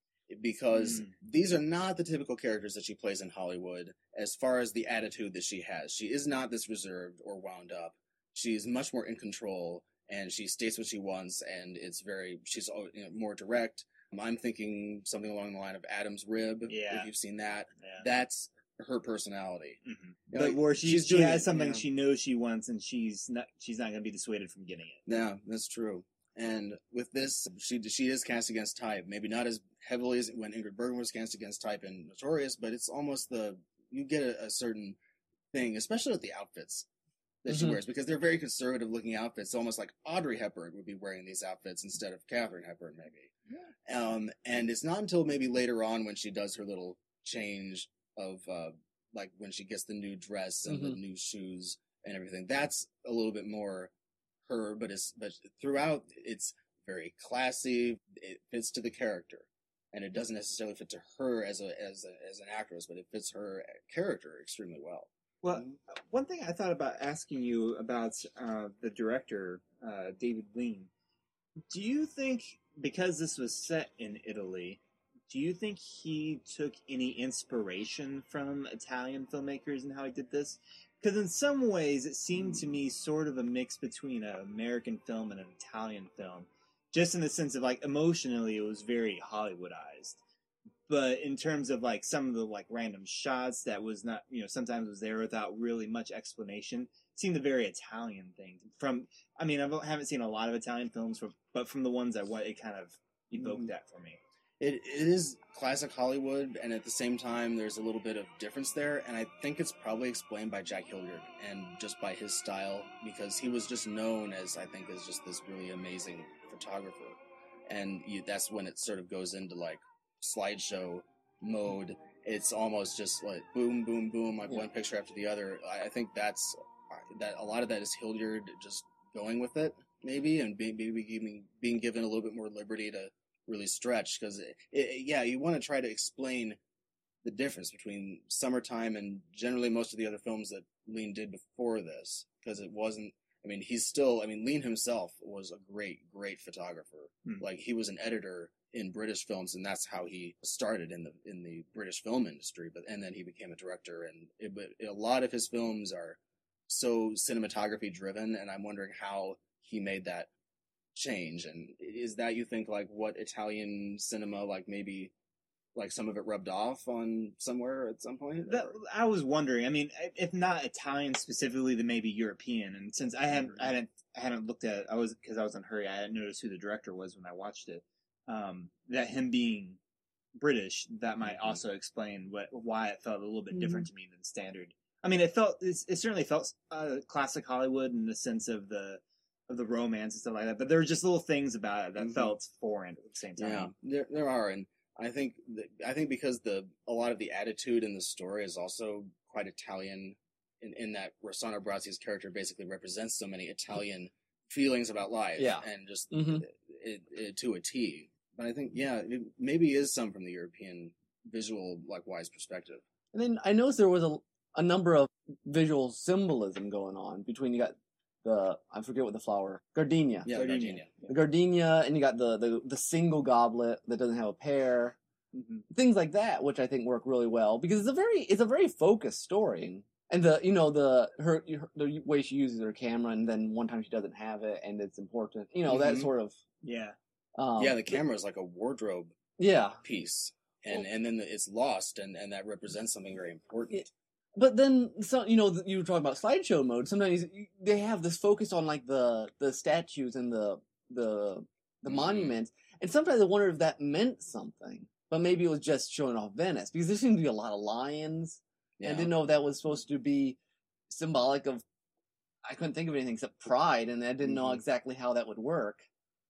because Mm. these are not the typical characters that she plays in Hollywood as far as the attitude that she has. She is not this reserved or wound up. She's much more in control, and she states what she wants, and it's very, she's you know, more direct, I'm thinking something along the line of Adam's Rib. Yeah. If you've seen that, Yeah. that's her personality. Mm-hmm. You know, But where she, she's she doing has it, something you know. she knows she wants, and she's not she's not going to be dissuaded from getting it. Yeah, that's true. And with this, she she is cast against type. Maybe not as heavily as when Ingrid Bergman was cast against type in Notorious, but it's almost the you get a, a certain thing, especially with the outfits that she Mhm. wears, because they're very conservative looking outfits. Almost like Audrey Hepburn would be wearing these outfits instead of Katharine Hepburn, maybe. Um, and it's not until maybe later on when she does her little change of uh, like when she gets the new dress and the new shoes and everything. That's a little bit more her, but it's but throughout it's very classy. It fits to the character, and it doesn't necessarily fit to her as a as a, as an actress, but it fits her character extremely well. Well, one thing I thought about asking you about uh, the director, uh, David Lean. Do you think, because this was set in Italy, do you think he took any inspiration from Italian filmmakers and how he did this? Because in some ways, it seemed to me sort of a mix between an American film and an Italian film. Just in the sense of, like, emotionally, it was very Hollywoodized. But in terms of, like, some of the, like, random shots that was not, you know, sometimes was there without really much explanation, it seemed a very Italian thing. From, I mean, I haven't seen a lot of Italian films, from, but from the ones I went, it kind of evoked Mhm. that for me. It it is classic Hollywood, and at the same time, there's a little bit of difference there. And I think it's probably explained by Jack Hildyard and just by his style, because he was just known as, I think, as just this really amazing photographer. And you, that's when it sort of goes into like slideshow mode. It's almost just like boom, boom, boom, like Yeah. one picture after the other. I, I think that's that. A lot of that is Hildyard just going with it, maybe, and being maybe giving, being given a little bit more liberty to really stretch, because it, it, yeah, you want to try to explain the difference between Summertime and generally most of the other films that Lean did before this, because it wasn't. I mean, he's still. I mean, Lean himself was a great, great photographer. Hmm. Like he was an editor in British films, and that's how he started in the in the British film industry. But and then he became a director, and it, but a lot of his films are so cinematography driven, and I'm wondering how he made that change. And is that, you think, like what Italian cinema, like maybe like some of it rubbed off on somewhere at some point? That, I was wondering. I mean, if not Italian specifically, then maybe European. And since I hadn't, I hadn't, I hadn't looked at, I was because I was in a hurry. I hadn't noticed who the director was when I watched it. Um, that him being British, that might Mhm. also explain what why it felt a little bit different to me than standard. I mean, it felt it's, it certainly felt uh, classic Hollywood in the sense of the of the romance and stuff like that. But there were just little things about it that Mhm. felt foreign at the same time. Yeah, there there are, and I think that, I think because the a lot of the attitude in the story is also quite Italian, in, in that Rossano Brazzi's character basically represents so many Italian feelings about life, Yeah. and just Mhm. it, it, to a T. But I think yeah, it maybe is some from the European visual like wise perspective. And then I noticed there was a, a number of visual symbolism going on between, you got the, I forget what the flower, gardenia. Yeah, Gardenia. Gardenia. The gardenia, and you got the, the, the single goblet that doesn't have a pear. Mm-hmm. Things like that, which I think work really well, because it's a very, it's a very focused story. And the, you know, the, her, the way she uses her camera, and then one time she doesn't have it, and it's important, you know, that Mhm. sort of, Yeah. um, Yeah, the camera is like a wardrobe yeah. piece, and and then it's lost, and and that represents something very important. But then, so you know, you were talking about slideshow mode. Sometimes you- they have this focus on like the the statues and the the the Mhm. monuments, and sometimes I wonder if that meant something. But maybe it was just showing off Venice, because there seemed to be a lot of lions. And I Yeah. didn't know if that was supposed to be symbolic of. I couldn't think of anything except pride, and I didn't know Mhm. exactly how that would work.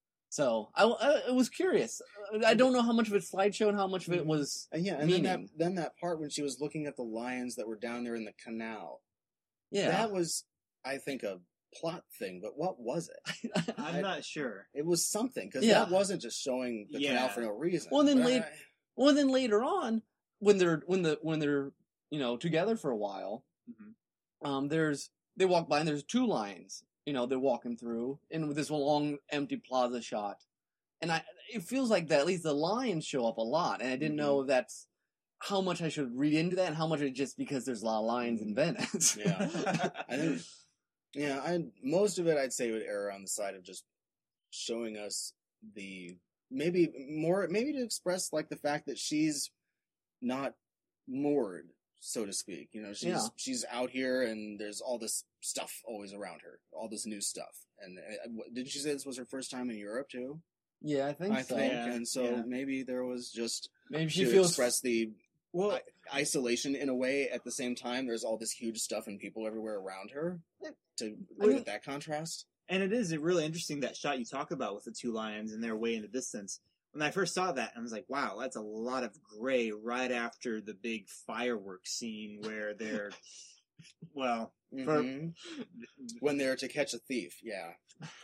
So I, I, I was curious. I don't know how much of it's slideshow and how much of it Mhm. was. And yeah, and then that, meaning. then that part when she was looking at the lions that were down there in the canal, Yeah, that was, I think, a plot thing. But what was it? I'm I- not sure. It was something, because Yeah. that wasn't just showing the canal Yeah. for no reason. Well, then But late- I- Well, then later on, when they're when the when they're you know together for a while, Mhm. um, there's they walk by and there's two lions. You know, they're walking through and with this long empty plaza shot, and I it feels like that at least the lions show up a lot, and I didn't Mhm. know if that's how much I should read into that and how much it's just because there's a lot of lions in Venice. Yeah. I think, yeah, I most of it I'd say would err on the side of just showing us the maybe more, maybe to express like the fact that she's not moored, so to speak. You know, she's Yeah. she's out here, and there's all this stuff always around her, all this new stuff. And uh, what- didn't she say this was her first time in Europe too? Yeah, I think I so. think, Yeah, and so yeah. maybe there was just Maybe she to feels express the Well, i- isolation in a way. At the same time, there's all this huge stuff and people everywhere around her. To I look mean- at that contrast. and it is really interesting, that shot you talk about with the two lions and they're way in the distance. When I first saw that, I was like, wow, that's a lot of gray right after the big fireworks scene where they're, well, for, Mhm. When they're to catch a thief, yeah,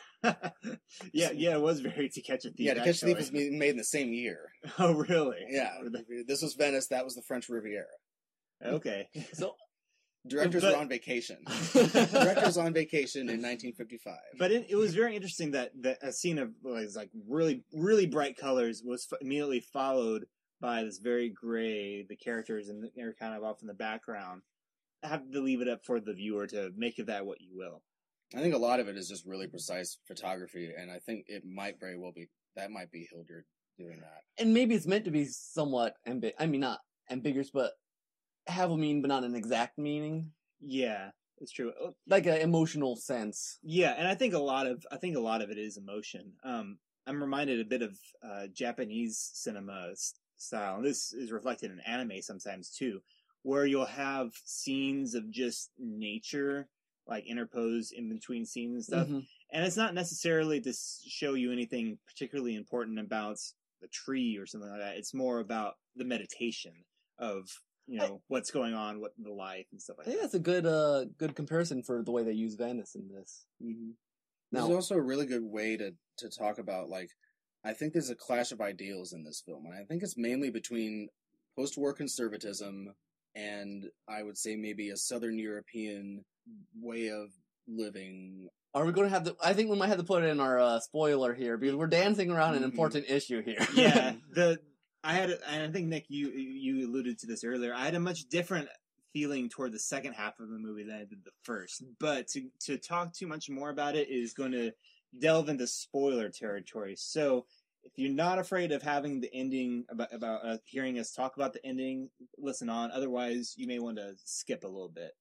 yeah, yeah, it was very To Catch a Thief. yeah. To Catch a Thief was actually. made in the same year. Oh, really? Yeah, this was Venice. That was the French Riviera. Okay. so. Directors But- were on vacation. Directors on vacation in nineteen fifty-five. But it, it was very interesting that, that a scene of was like really, really bright colors was f- immediately followed by this very gray, the characters, and they're kind of off in the background. I have to leave it up for the viewer to make of that what you will. I think a lot of it is just really precise photography, and I think it might very well be that might be Hildyard doing that. And maybe it's meant to be somewhat ambi- I mean, not ambiguous, but have a meaning, but not an exact meaning. Yeah, it's true. Oh, Like an emotional sense. Yeah, and I think a lot of I think a lot of it is emotion. Um, I'm reminded a bit of uh, Japanese cinema s- style, and this is reflected in anime sometimes too, where you'll have scenes of just nature, like interposed in between scenes and stuff. Mhm. And it's not necessarily to s- show you anything particularly important about the tree or something like that. It's more about the meditation of, you know, what's going on, what the life and stuff I like think that. that's a good, uh, good comparison for the way they use Venice in this. Mm-hmm. Now- There's also a really good way to, to talk about, like, I think there's a clash of ideals in this film, and I think it's mainly between post-war conservatism and I would say maybe a Southern European way of living. Are we going to have to? I think we might have to put it in our uh, spoiler here because we're dancing around an Mhm. important issue here. Yeah, the I had, a, and I think Nick, you you alluded to this earlier. I had a much different feeling toward the second half of the movie than I did the first. But to to talk too much more about it is going to delve into spoiler territory. So if you're not afraid of having the ending about about uh, hearing us talk about the ending, listen on. Otherwise, you may want to skip a little bit.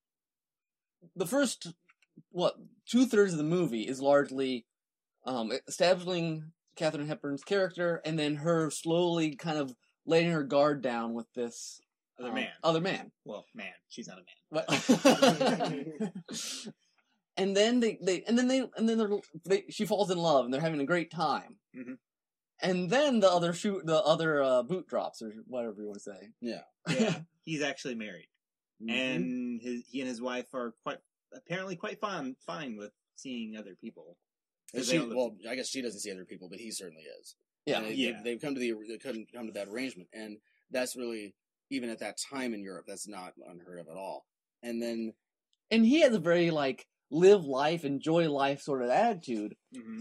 The first, what, two thirds of the movie is largely um, establishing Katharine Hepburn's character, and then her slowly kind of letting her guard down with this Other um, man. Other man. Well, man, she's not a man. But- and then they, they and then they and then they're, they she falls in love and they're having a great time. Mhm. And then the other shoot the other uh, boot drops or whatever you want to say. Yeah. Yeah, he's actually married. Mhm. And his he and his wife are quite apparently quite fine fine with seeing other people. And 'Cause she, they don't live- well, I guess she doesn't see other people, but he certainly is. Yeah. And they, Yeah. They, have come to the they couldn't come to that arrangement, and that's really, even at that time in Europe, that's not unheard of at all. And then And he has a very like live life, enjoy life sort of attitude. Mhm.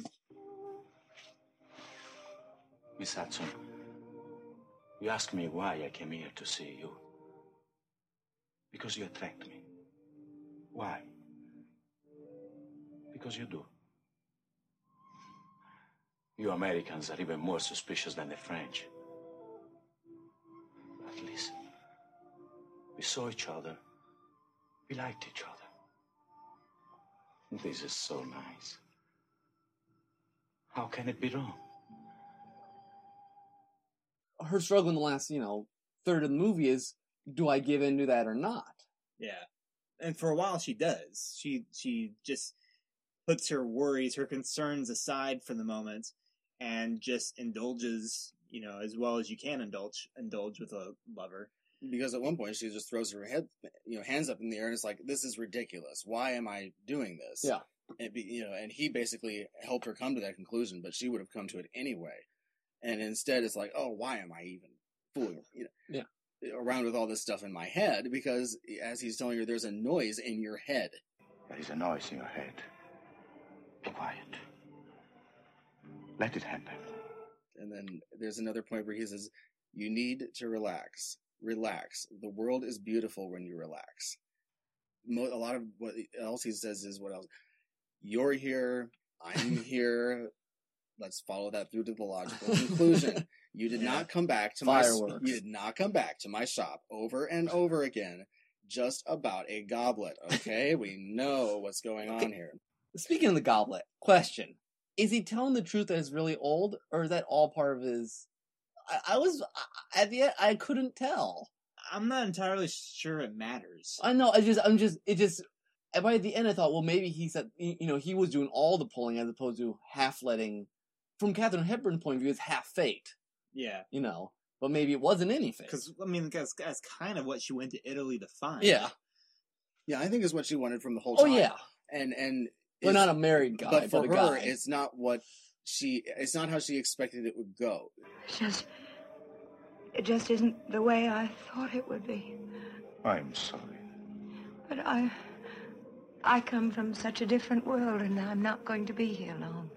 Miss Hudson, you ask me why I came here to see you. Because you attract me. Why? Because you do. You Americans are even more suspicious than the French. But listen, we saw each other. We liked each other. This is so nice. How can it be wrong? Her struggle in the last, you know, third of the movie is, do I give in to that or not? Yeah. And for a while she does. She she just puts her worries, her concerns aside for the moment and just indulges, you know, as well as you can indulge indulge with a lover. because at one point she just throws her head, you know, hands up in the air, and it's like, this is ridiculous. Why am I doing this? Yeah. And be, you know, and he basically helped her come to that conclusion, but she would have come to it anyway. And instead, it's like, oh, why am I even fooling, you know, Yeah. around with all this stuff in my head? Because as he's telling her, there's a noise in your head. There is a noise in your head. Be quiet. Let it happen. And then there's another point where he says, you need to relax. Relax. The world is beautiful when you relax. Mo- a lot of what else he says is what else. You're here. I'm here. let's follow that through to the logical conclusion. You did Yeah. not come back to Fireworks. my you did not come back to my shop over and over again just about a goblet. Okay, we know what's going on here. Speaking of the goblet, question: is he telling the truth that it's really old, or is that all part of his? I, I was I, at the end, I couldn't tell. I'm not entirely sure it matters. I know. I just, I'm just, it just. And by the end, I thought, well, maybe he said, you know, he was doing all the pulling as opposed to half letting. From Katharine Hepburn's point of view, it's half fate, Yeah. you know. But maybe it wasn't any fate. Because, I mean, that's, that's kind of what she went to Italy to find. Yeah. Yeah, I think it's what she wanted from the whole Oh time. yeah. and and But it's- not a married guy, but for but a her, guy. it's not what she. It's not how she expected it would go. It's just, it just isn't the way I thought it would be. I'm sorry. But I, I come from such a different world, and I'm not going to be here long.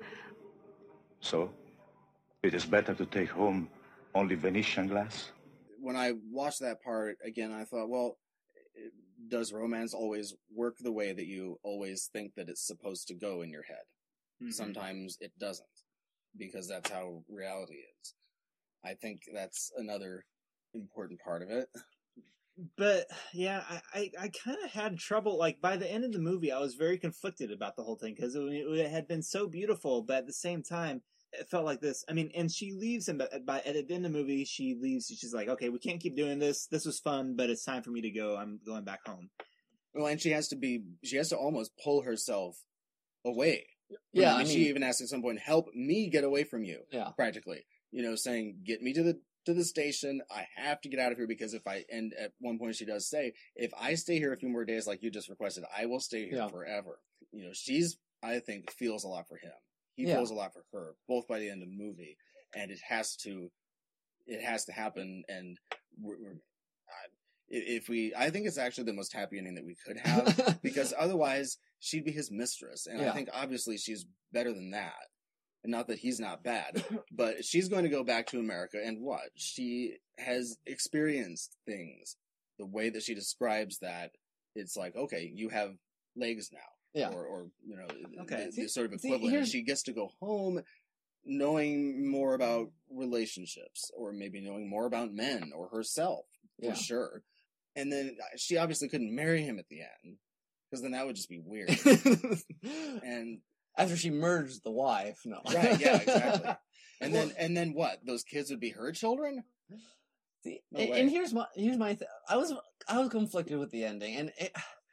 So, it is better to take home only Venetian glass? When I watched that part again, I thought, well, does romance always work the way that you always think that it's supposed to go in your head? Mhm. Sometimes it doesn't, because that's how reality is. I think that's another important part of it. But yeah, I, I, I kind of had trouble. Like by the end of the movie, I was very conflicted about the whole thing because it, it had been so beautiful, but at the same time, it felt like this. I mean, and she leaves, and by, by at the end of the movie, she leaves. She's like, "Okay, we can't keep doing this. This was fun, but it's time for me to go. I'm going back home." Well, and she has to be, she has to almost pull herself away. yeah, I I mean, mean, she even asks at some point, "Help me get away from you." yeah. Practically, you know, saying, "Get me to the to the station. I have to get out of here because if I." And at one point, she does say, "If I stay here a few more days, like you just requested, I will stay here Yeah. forever." You know, she's, I think, feels a lot for him. He Yeah. feels a lot for her, both by the end of the movie, and it has to, it has to happen. And we're, we're, uh, if we, I think it's actually the most happy ending that we could have. Because otherwise she'd be his mistress, and Yeah. I think obviously she's better than that, and not that he's not bad, but she's going to go back to America, and what she has experienced things the way that she describes that, it's like, okay, you have legs now, Yeah. or, or you know, Okay. the, the sort of See, equivalent. And here's- she gets to go home knowing more about relationships, or maybe knowing more about men or herself, for Yeah. sure. And then she obviously couldn't marry him at the end, because then that would just be weird. And After she merged the wife, no. right, yeah, exactly. And then and then what? Those kids would be her children? See, No and, way. and here's my here's my th- I was I was conflicted with the ending, and it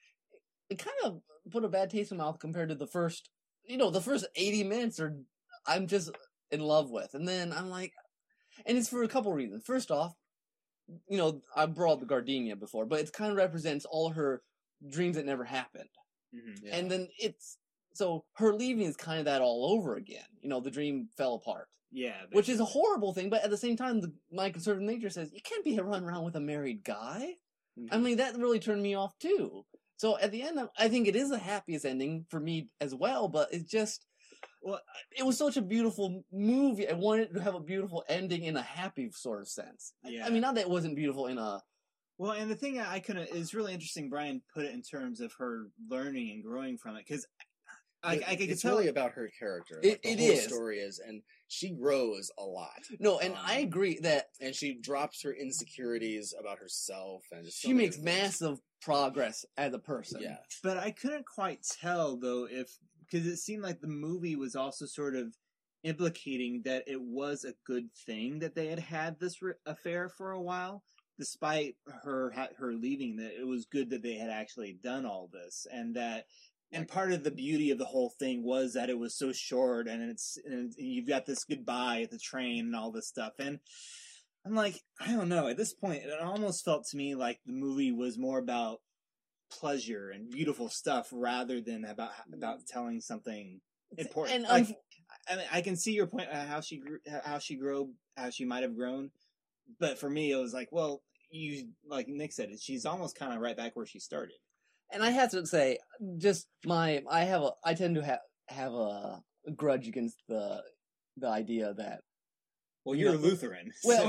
it kind of put a bad taste in my mouth compared to the first. You know, the first eighty minutes are I'm just in love with, and then I'm like, and it's for a couple reasons. First off, you know, I brought the Gardenia before, but it kind of represents all her dreams that never happened, Mhm. Yeah. and then it's so her leaving is kind of that all over again. You know, the dream fell apart. Yeah, Which is a basically. horrible thing, but at the same time, the, my conservative nature says you can't be running around with a married guy. Mhm. I mean, that really turned me off too. So at the end, I think it is the happiest ending for me as well. But it's just, Well, it was such a beautiful movie. I wanted to have a beautiful ending in a happy sort of sense. I- Yeah. I mean, not that it wasn't beautiful in a. Well, and the thing I couldn't is really interesting. Brian put it in terms of her learning and growing from it, because I, I, could it's tell. really about her character. It- Like, the it whole is. story is, and she grows a lot. No, and Um, I agree that And she drops her insecurities about herself, and just so she many makes other things. massive progress as a person. Yeah. But I couldn't quite tell though if because it seemed like the movie was also sort of implicating that it was a good thing that they had had this re- affair for a while, despite her ha- her leaving. That it was good that they had actually done all this, and that. And part of the beauty of the whole thing was that it was so short, and it's and you've got this goodbye at the train and all this stuff. And I'm like, I don't know. At this point, it almost felt to me like the movie was more about pleasure and beautiful stuff rather than about about telling something important. And like, um, I mean, I can see your point uh, how she grew, how she grew, how she might have grown, but for me, it was like, well, you like Nick said, she's almost kind of right back where she started. And I have to say, just my, I have a, I tend to have have a grudge against the the idea that. Well, You you're know, Lutheran. Well, so-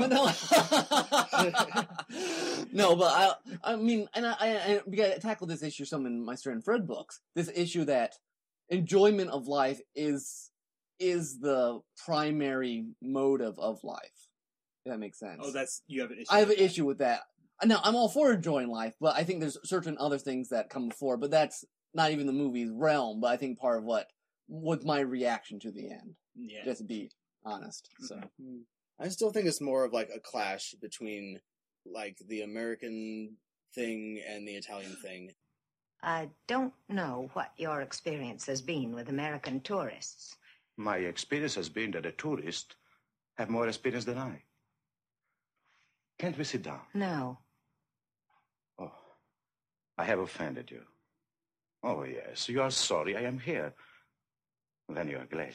no, no, but I, I mean, and I, I, I we got to tackle this issue some in my Stern Fred books. This issue that enjoyment of life is is the primary motive of life. If that makes sense. Oh, that's you have an issue. I have with an that. issue with that. Now, I'm all for enjoying life, but I think there's certain other things that come before. But that's not even the movie's realm. But I think part of what was my reaction to the end. Yeah. Just to be honest. So Mhm. I still think it's more of like a clash between like the American thing and the Italian thing. I don't know what your experience has been with American tourists. My experience has been that the tourists have more experience than I. Can't we sit down? No. Oh, I have offended you. Oh, yes, you are sorry I am here. Then you are glad.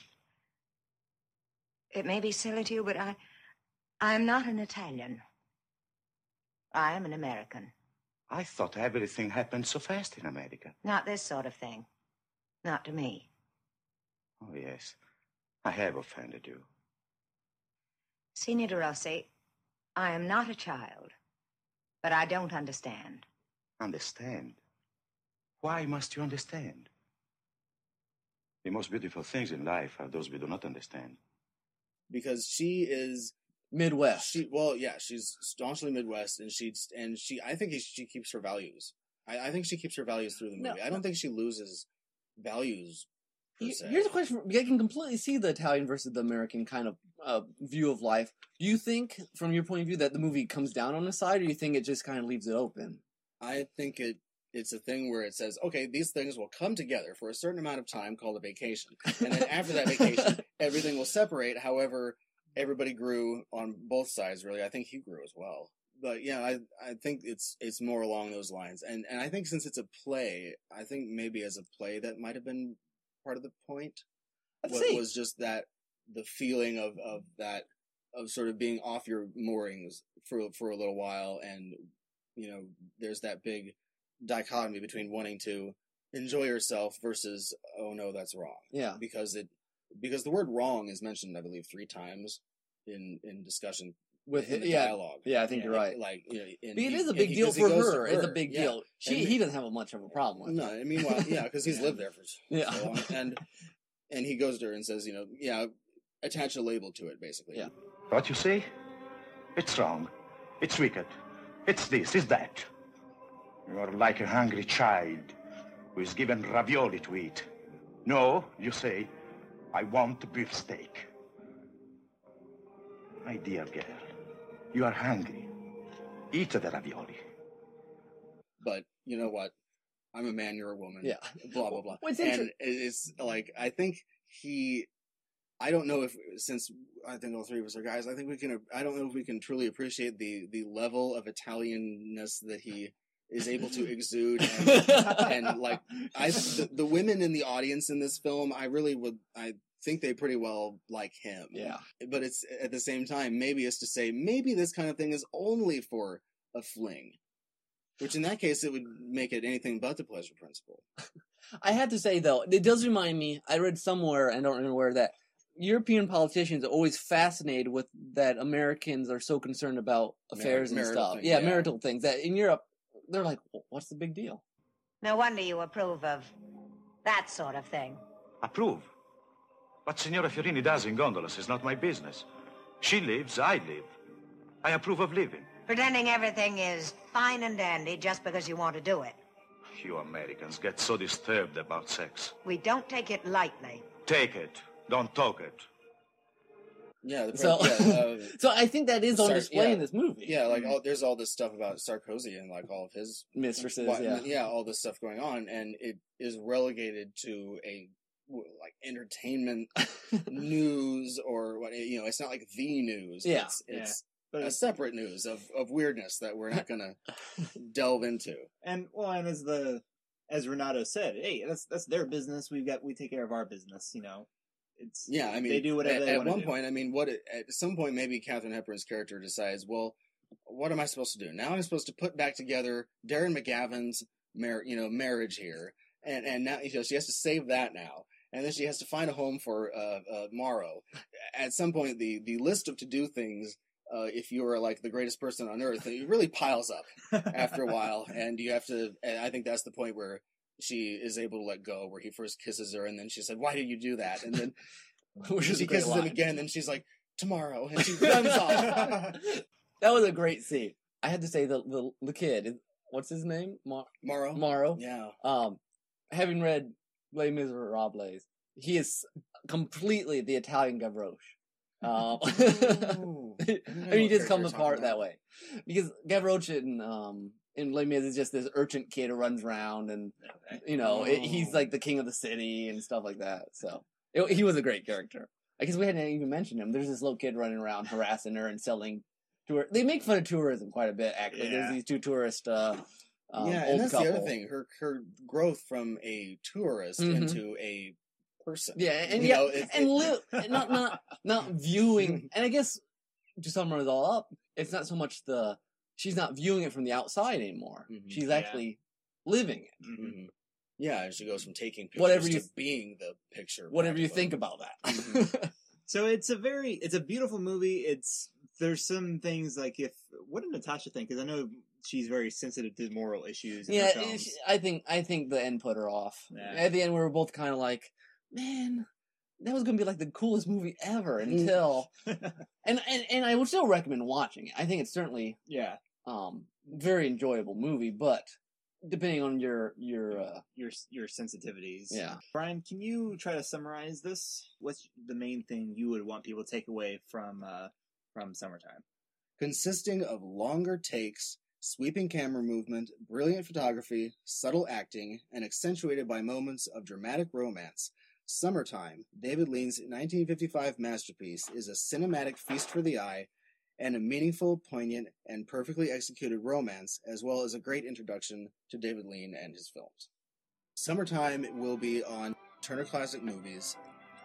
It may be silly to you, but I... I'm not an Italian. I am an American. I thought everything happened so fast in America. Not this sort of thing. Not to me. Oh, yes, I have offended you. Signor De Rossi, I am not a child, but I don't understand. Understand? Why must you understand? The most beautiful things in life are those we do not understand. Because she is Midwest. She well, yeah, she's staunchly Midwest, and she's and she. I think she keeps her values. I, I think she keeps her values through the movie. No, I don't no. think she loses values. Per se. Here's a question. For, I can completely see the Italian versus the American kind of uh, view of life. Do you think, from your point of view, that the movie comes down on the side, or do you think it just kind of leaves it open? I think it it's a thing where it says, okay, these things will come together for a certain amount of time called a vacation. And then after that vacation, everything will separate. However, everybody grew on both sides, really. I think he grew as well. But yeah, I I think it's it's more along those lines. And and I think since it's a play, I think maybe as a play that might have been part of the point. Let's What see. was just that the feeling of, of that of sort of being off your moorings for for a little while, and you know, there's that big dichotomy between wanting to enjoy yourself versus, oh no, that's wrong. Yeah. Because it because the word wrong is mentioned, I believe, three times in in discussion With in the yeah, dialogue. yeah, I think Yeah, you're right. Like, you know, and But it he- is a and big he- deal 'cause he for goes to her. It's a big yeah. deal. She And- he doesn't have much of a problem with No, it. and meanwhile, yeah, because he's lived there for so Yeah. long, and and he goes to her and says, you know, yeah, attach a label to it, basically. Yeah. What you say? It's wrong. It's wicked. It's this, it's that. You are like a hungry child who is given ravioli to eat. No, you say, I want beef steak. My dear girl, you are hungry. Eat the ravioli. But you know what? I'm a man, you're a woman. Yeah. Blah blah blah. What's and inter- it's like I think he. I don't know if since I think all three of us are guys, I think we can. I don't know if we can truly appreciate the the level of Italianness that he is able to exude, and, and like I, the, the women in the audience in this film, I really would. I think they pretty well like him. Yeah. But it's at the same time, maybe it's to say maybe this kind of thing is only for a fling. Which in that case, it would make it anything but the pleasure principle. I had to say though, it does remind me. I read somewhere, I don't remember where, that European politicians are always fascinated with that Americans are so concerned about affairs Mar- and marital stuff. things, yeah, yeah. marital things. That in Europe, they're like, well, what's the big deal? No wonder you approve of that sort of thing. Approve. What Signora Fiorini does in gondolas is not my business. She lives, I live. I approve of living. Pretending everything is fine and dandy just because you want to do it. You Americans get so disturbed about sex. We don't take it lightly. Take it. Don't talk it. Yeah, the So, yeah, uh, so I think that is on Sar- display yeah. in this movie. yeah, like all, there's all this stuff about Sarkozy and like all of his Mistresses, what- yeah. all this stuff going on, and it is relegated to a w- like entertainment news or what you know. It's not like the news. Yeah, it's, yeah. it's But a it's- separate news of, of weirdness that we're not gonna delve into. And well, and as the as Renato said, hey, that's that's their business. We've got we take care of our business. You know, it's Yeah, I mean, they do whatever at, they at want to one do. point. I mean, what it- at some point maybe Katharine Hepburn's character decides, well, what am I supposed to do now? I'm supposed to put back together Darren McGavin's mar- you know marriage here, and and now you know she has to save that now. And then she has to find a home for uh, uh, Morrow. At some point, the, the list of to-do things, uh, if you are like the greatest person on earth, it really piles up after a while. And you have to, and I think that's the point where she is able to let go, where he first kisses her, and then she said, why did you do that? And then Which is she a great kisses him line. again, and then she's like, tomorrow, and she runs off. That was a great scene. I had to say the the, the kid, what's his name? Mar- Morrow. Morrow. Yeah. Um, having read Les Miserables, he is completely the Italian Gavroche. Um, Ooh. I I mean, know he what just character comes you're talking apart that about. way because Gavroche in um in Les Mis is just this urchin kid who runs around and you know it, he's Oh. like the king of the city and stuff like that. So it, he was a great character. I guess we hadn't even mentioned him. There's this little kid running around harassing her and selling tour. They make fun of tourism quite a bit. Actually, Yeah. there's these two tourist. Uh, um, yeah, old and that's couple. the other thing. Her her growth from a tourist Mhm. into a person. Yeah, and You yeah, know, it's- and it- li- not not not viewing. And I guess to sum it all up, it's not so much the she's not viewing it from the outside anymore. Mhm. She's Yeah. actually living it. Mhm. Yeah, and she goes from taking pictures Whatever to you- being the picture. Whatever you practically. think about that. Mhm. So it's a very, it's a beautiful movie. It's, there's some things like if, what did Natasha think? Because I know she's very sensitive to moral issues in yeah, her films. it's- I think I think the end put her off. Yeah. At the end, we were both kind of like, man. That was gonna be like the coolest movie ever until, and, and and I would still recommend watching it. I think it's certainly yeah, um very enjoyable movie, but depending on your your uh, your your sensitivities. yeah. Brian, can you try to summarize this? What's the main thing you would want people to take away from uh, from Summertime? Consisting of longer takes, sweeping camera movement, brilliant photography, subtle acting, and accentuated by moments of dramatic romance. Summertime, David Lean's nineteen fifty-five masterpiece, is a cinematic feast for the eye and a meaningful, poignant, and perfectly executed romance, as well as a great introduction to David Lean and his films. Summertime will be on Turner Classic Movies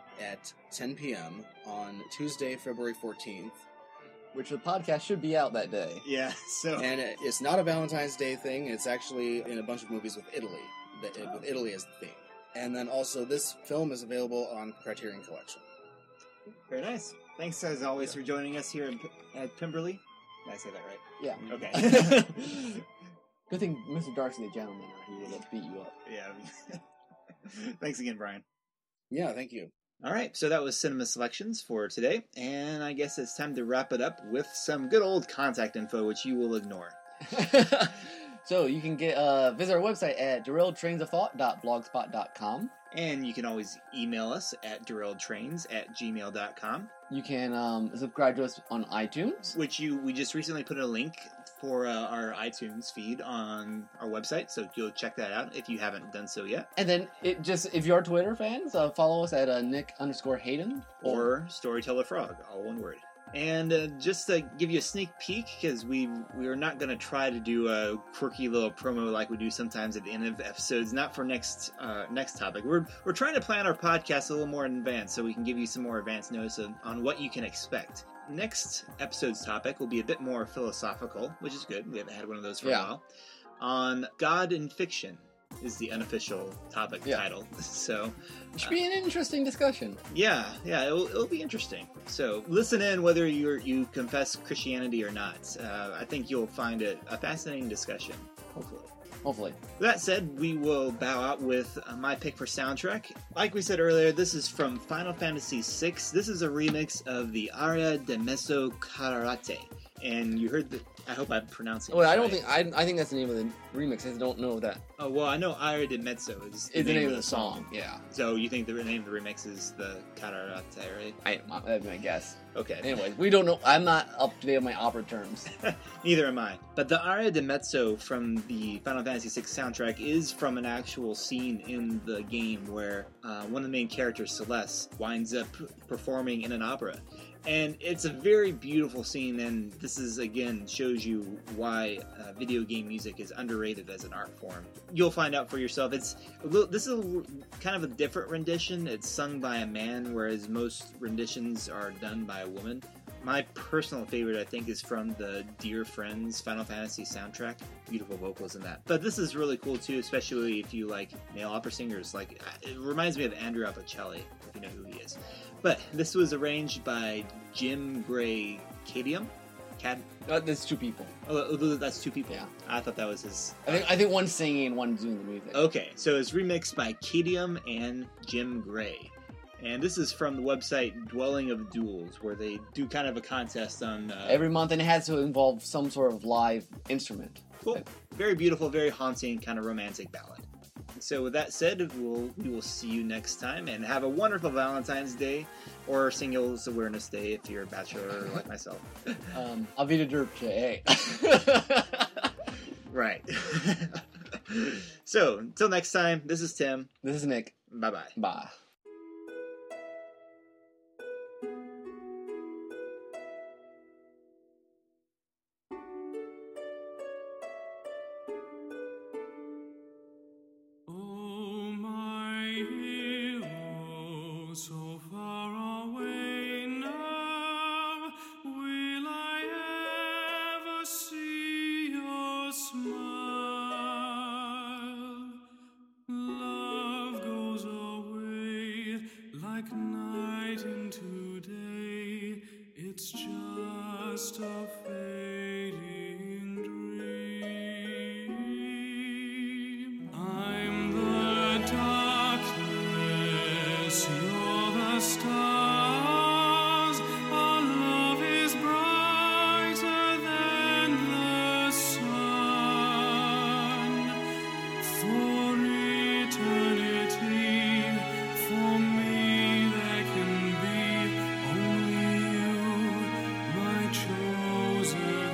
at ten p.m. on Tuesday, February fourteenth. Which the podcast should be out that day. Yeah, so And it- it's not a Valentine's Day thing, it's actually in a bunch of movies with Italy, that- with Italy as the theme. And then also, this film is available on Criterion Collection. very nice. Thanks as always for joining us here in, P- at Pemberley. Did I say that right? Yeah. Okay. Good thing Mister Darcy the gentleman, or he would have beat you up. Yeah. Thanks again, Brian. Yeah, thank you. All right, so that was Cinema Selections for today, and I guess it's time to wrap it up with some good old contact info, which you will ignore. So you can get uh, visit our website at derailed trains of thought dot blogspot dot com. And you can always email us at derailedtrains at gmail dot com, You can um, subscribe to us on iTunes. which you we just recently put a link for uh, our iTunes feed on our website, so you'll check that out if you haven't done so yet. And then it just if you're Twitter fans, uh, follow us at uh, Nick underscore Hayden. Or Storyteller Frog, all one word. And uh, just to give you a sneak peek, because we we are not going to try to do a quirky little promo like we do sometimes at the end of episodes. Not for next uh, next topic. We're we're trying to plan our podcast a little more in advance, so we can give you some more advanced notice of, on what you can expect. Next episode's topic will be a bit more philosophical, which is good. We haven't had one of those for Yeah. a while. On God and Fiction is the unofficial topic Yeah. title. So. It should be an interesting discussion. Yeah, yeah, it'll, it'll be interesting. So listen in whether you you confess Christianity or not. Uh, I think you'll find it a fascinating discussion, hopefully. Hopefully. With that said, we will bow out with uh, my pick for soundtrack. Like we said earlier, this is from Final Fantasy six. This is a remix of the Aria de Meso Karate. And you heard the... I hope I'm pronouncing Well, it I don't right. think I. I think that's the name of the remix. I don't know that. Oh, well, I know Aria de Mezzo is It's the name of the song. Yeah. So you think the name of the remix is the Karate, right? I that'd be my guess. Okay. Anyways, we don't know. I'm not up to date on my opera terms. Neither am I. But the Aria de Mezzo from the Final Fantasy six soundtrack is from an actual scene in the game where uh, one of the main characters, Celeste, winds up performing in an opera. And it's a very beautiful scene, and this is, again, shows you why uh, video game music is underrated as an art form. You'll find out for yourself. It's a little, this is a, kind of a different rendition. It's sung by a man, whereas most renditions are done by a woman. My personal favorite, I think, is from the Dear Friends Final Fantasy soundtrack. Beautiful vocals in that. But this is really cool, too, especially if you like male opera singers. Like, it reminds me of Andrea Bocelli, if you know who he is. But this was arranged by Jim Gray Cadium. Cad- Uh, there's two people. oh, that's two people. Yeah. I thought that was his. I think I think one's singing and one's doing the music. Okay, so it's remixed by Cadium and Jim Gray. And this is from the website Dwelling of Duels, where they do kind of a contest on... Uh, Every month, and it has to involve some sort of live instrument. Cool. Very beautiful, very haunting, kind of romantic ballad. So with that said, we'll, we will see you next time, and have a wonderful Valentine's Day, or Singles Awareness Day if you're a bachelor like myself. Um, Arrivederci. Right. So, until next time, this is Tim. This is Nick. Bye-bye. Bye. Oh, my hero, so far away now, will I ever see your smile? Love goes away like night into day, it's just a fading dream. I'm the darkness, you're the stars, our love is brighter than the sun. For eternity, for me there can be only you, my chosen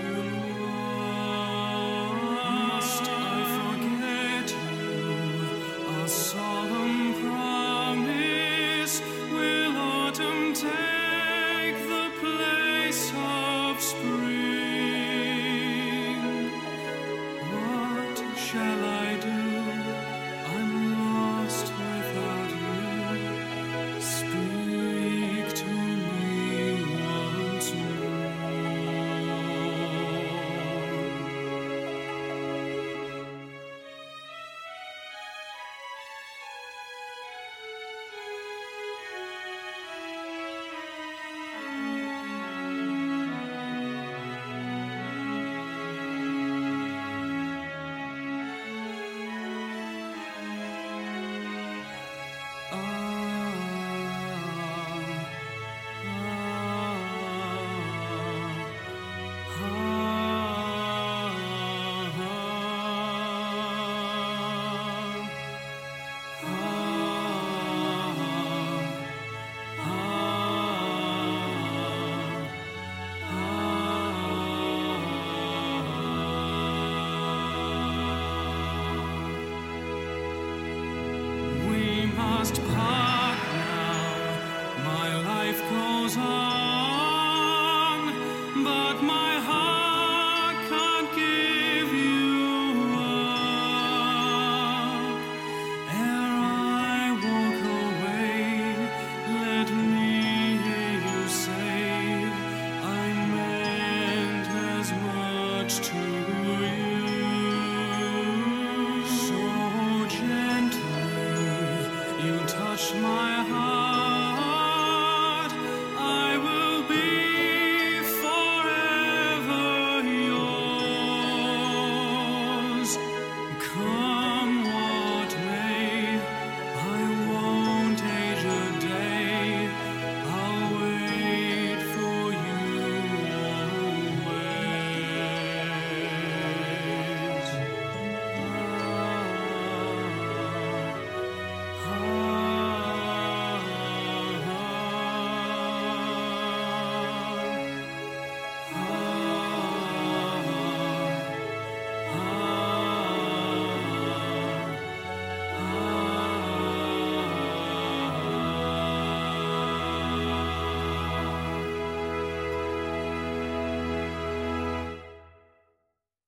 one. Must I forget you? A solemn promise. Will autumn take the place of spring? What shall I do? I'm lost without you. Speak to me once more. We must part now. My life goes on, but my heart can't give you up. Ere I walk away, let me hear you say I meant as much to you. So gently you touch my heart.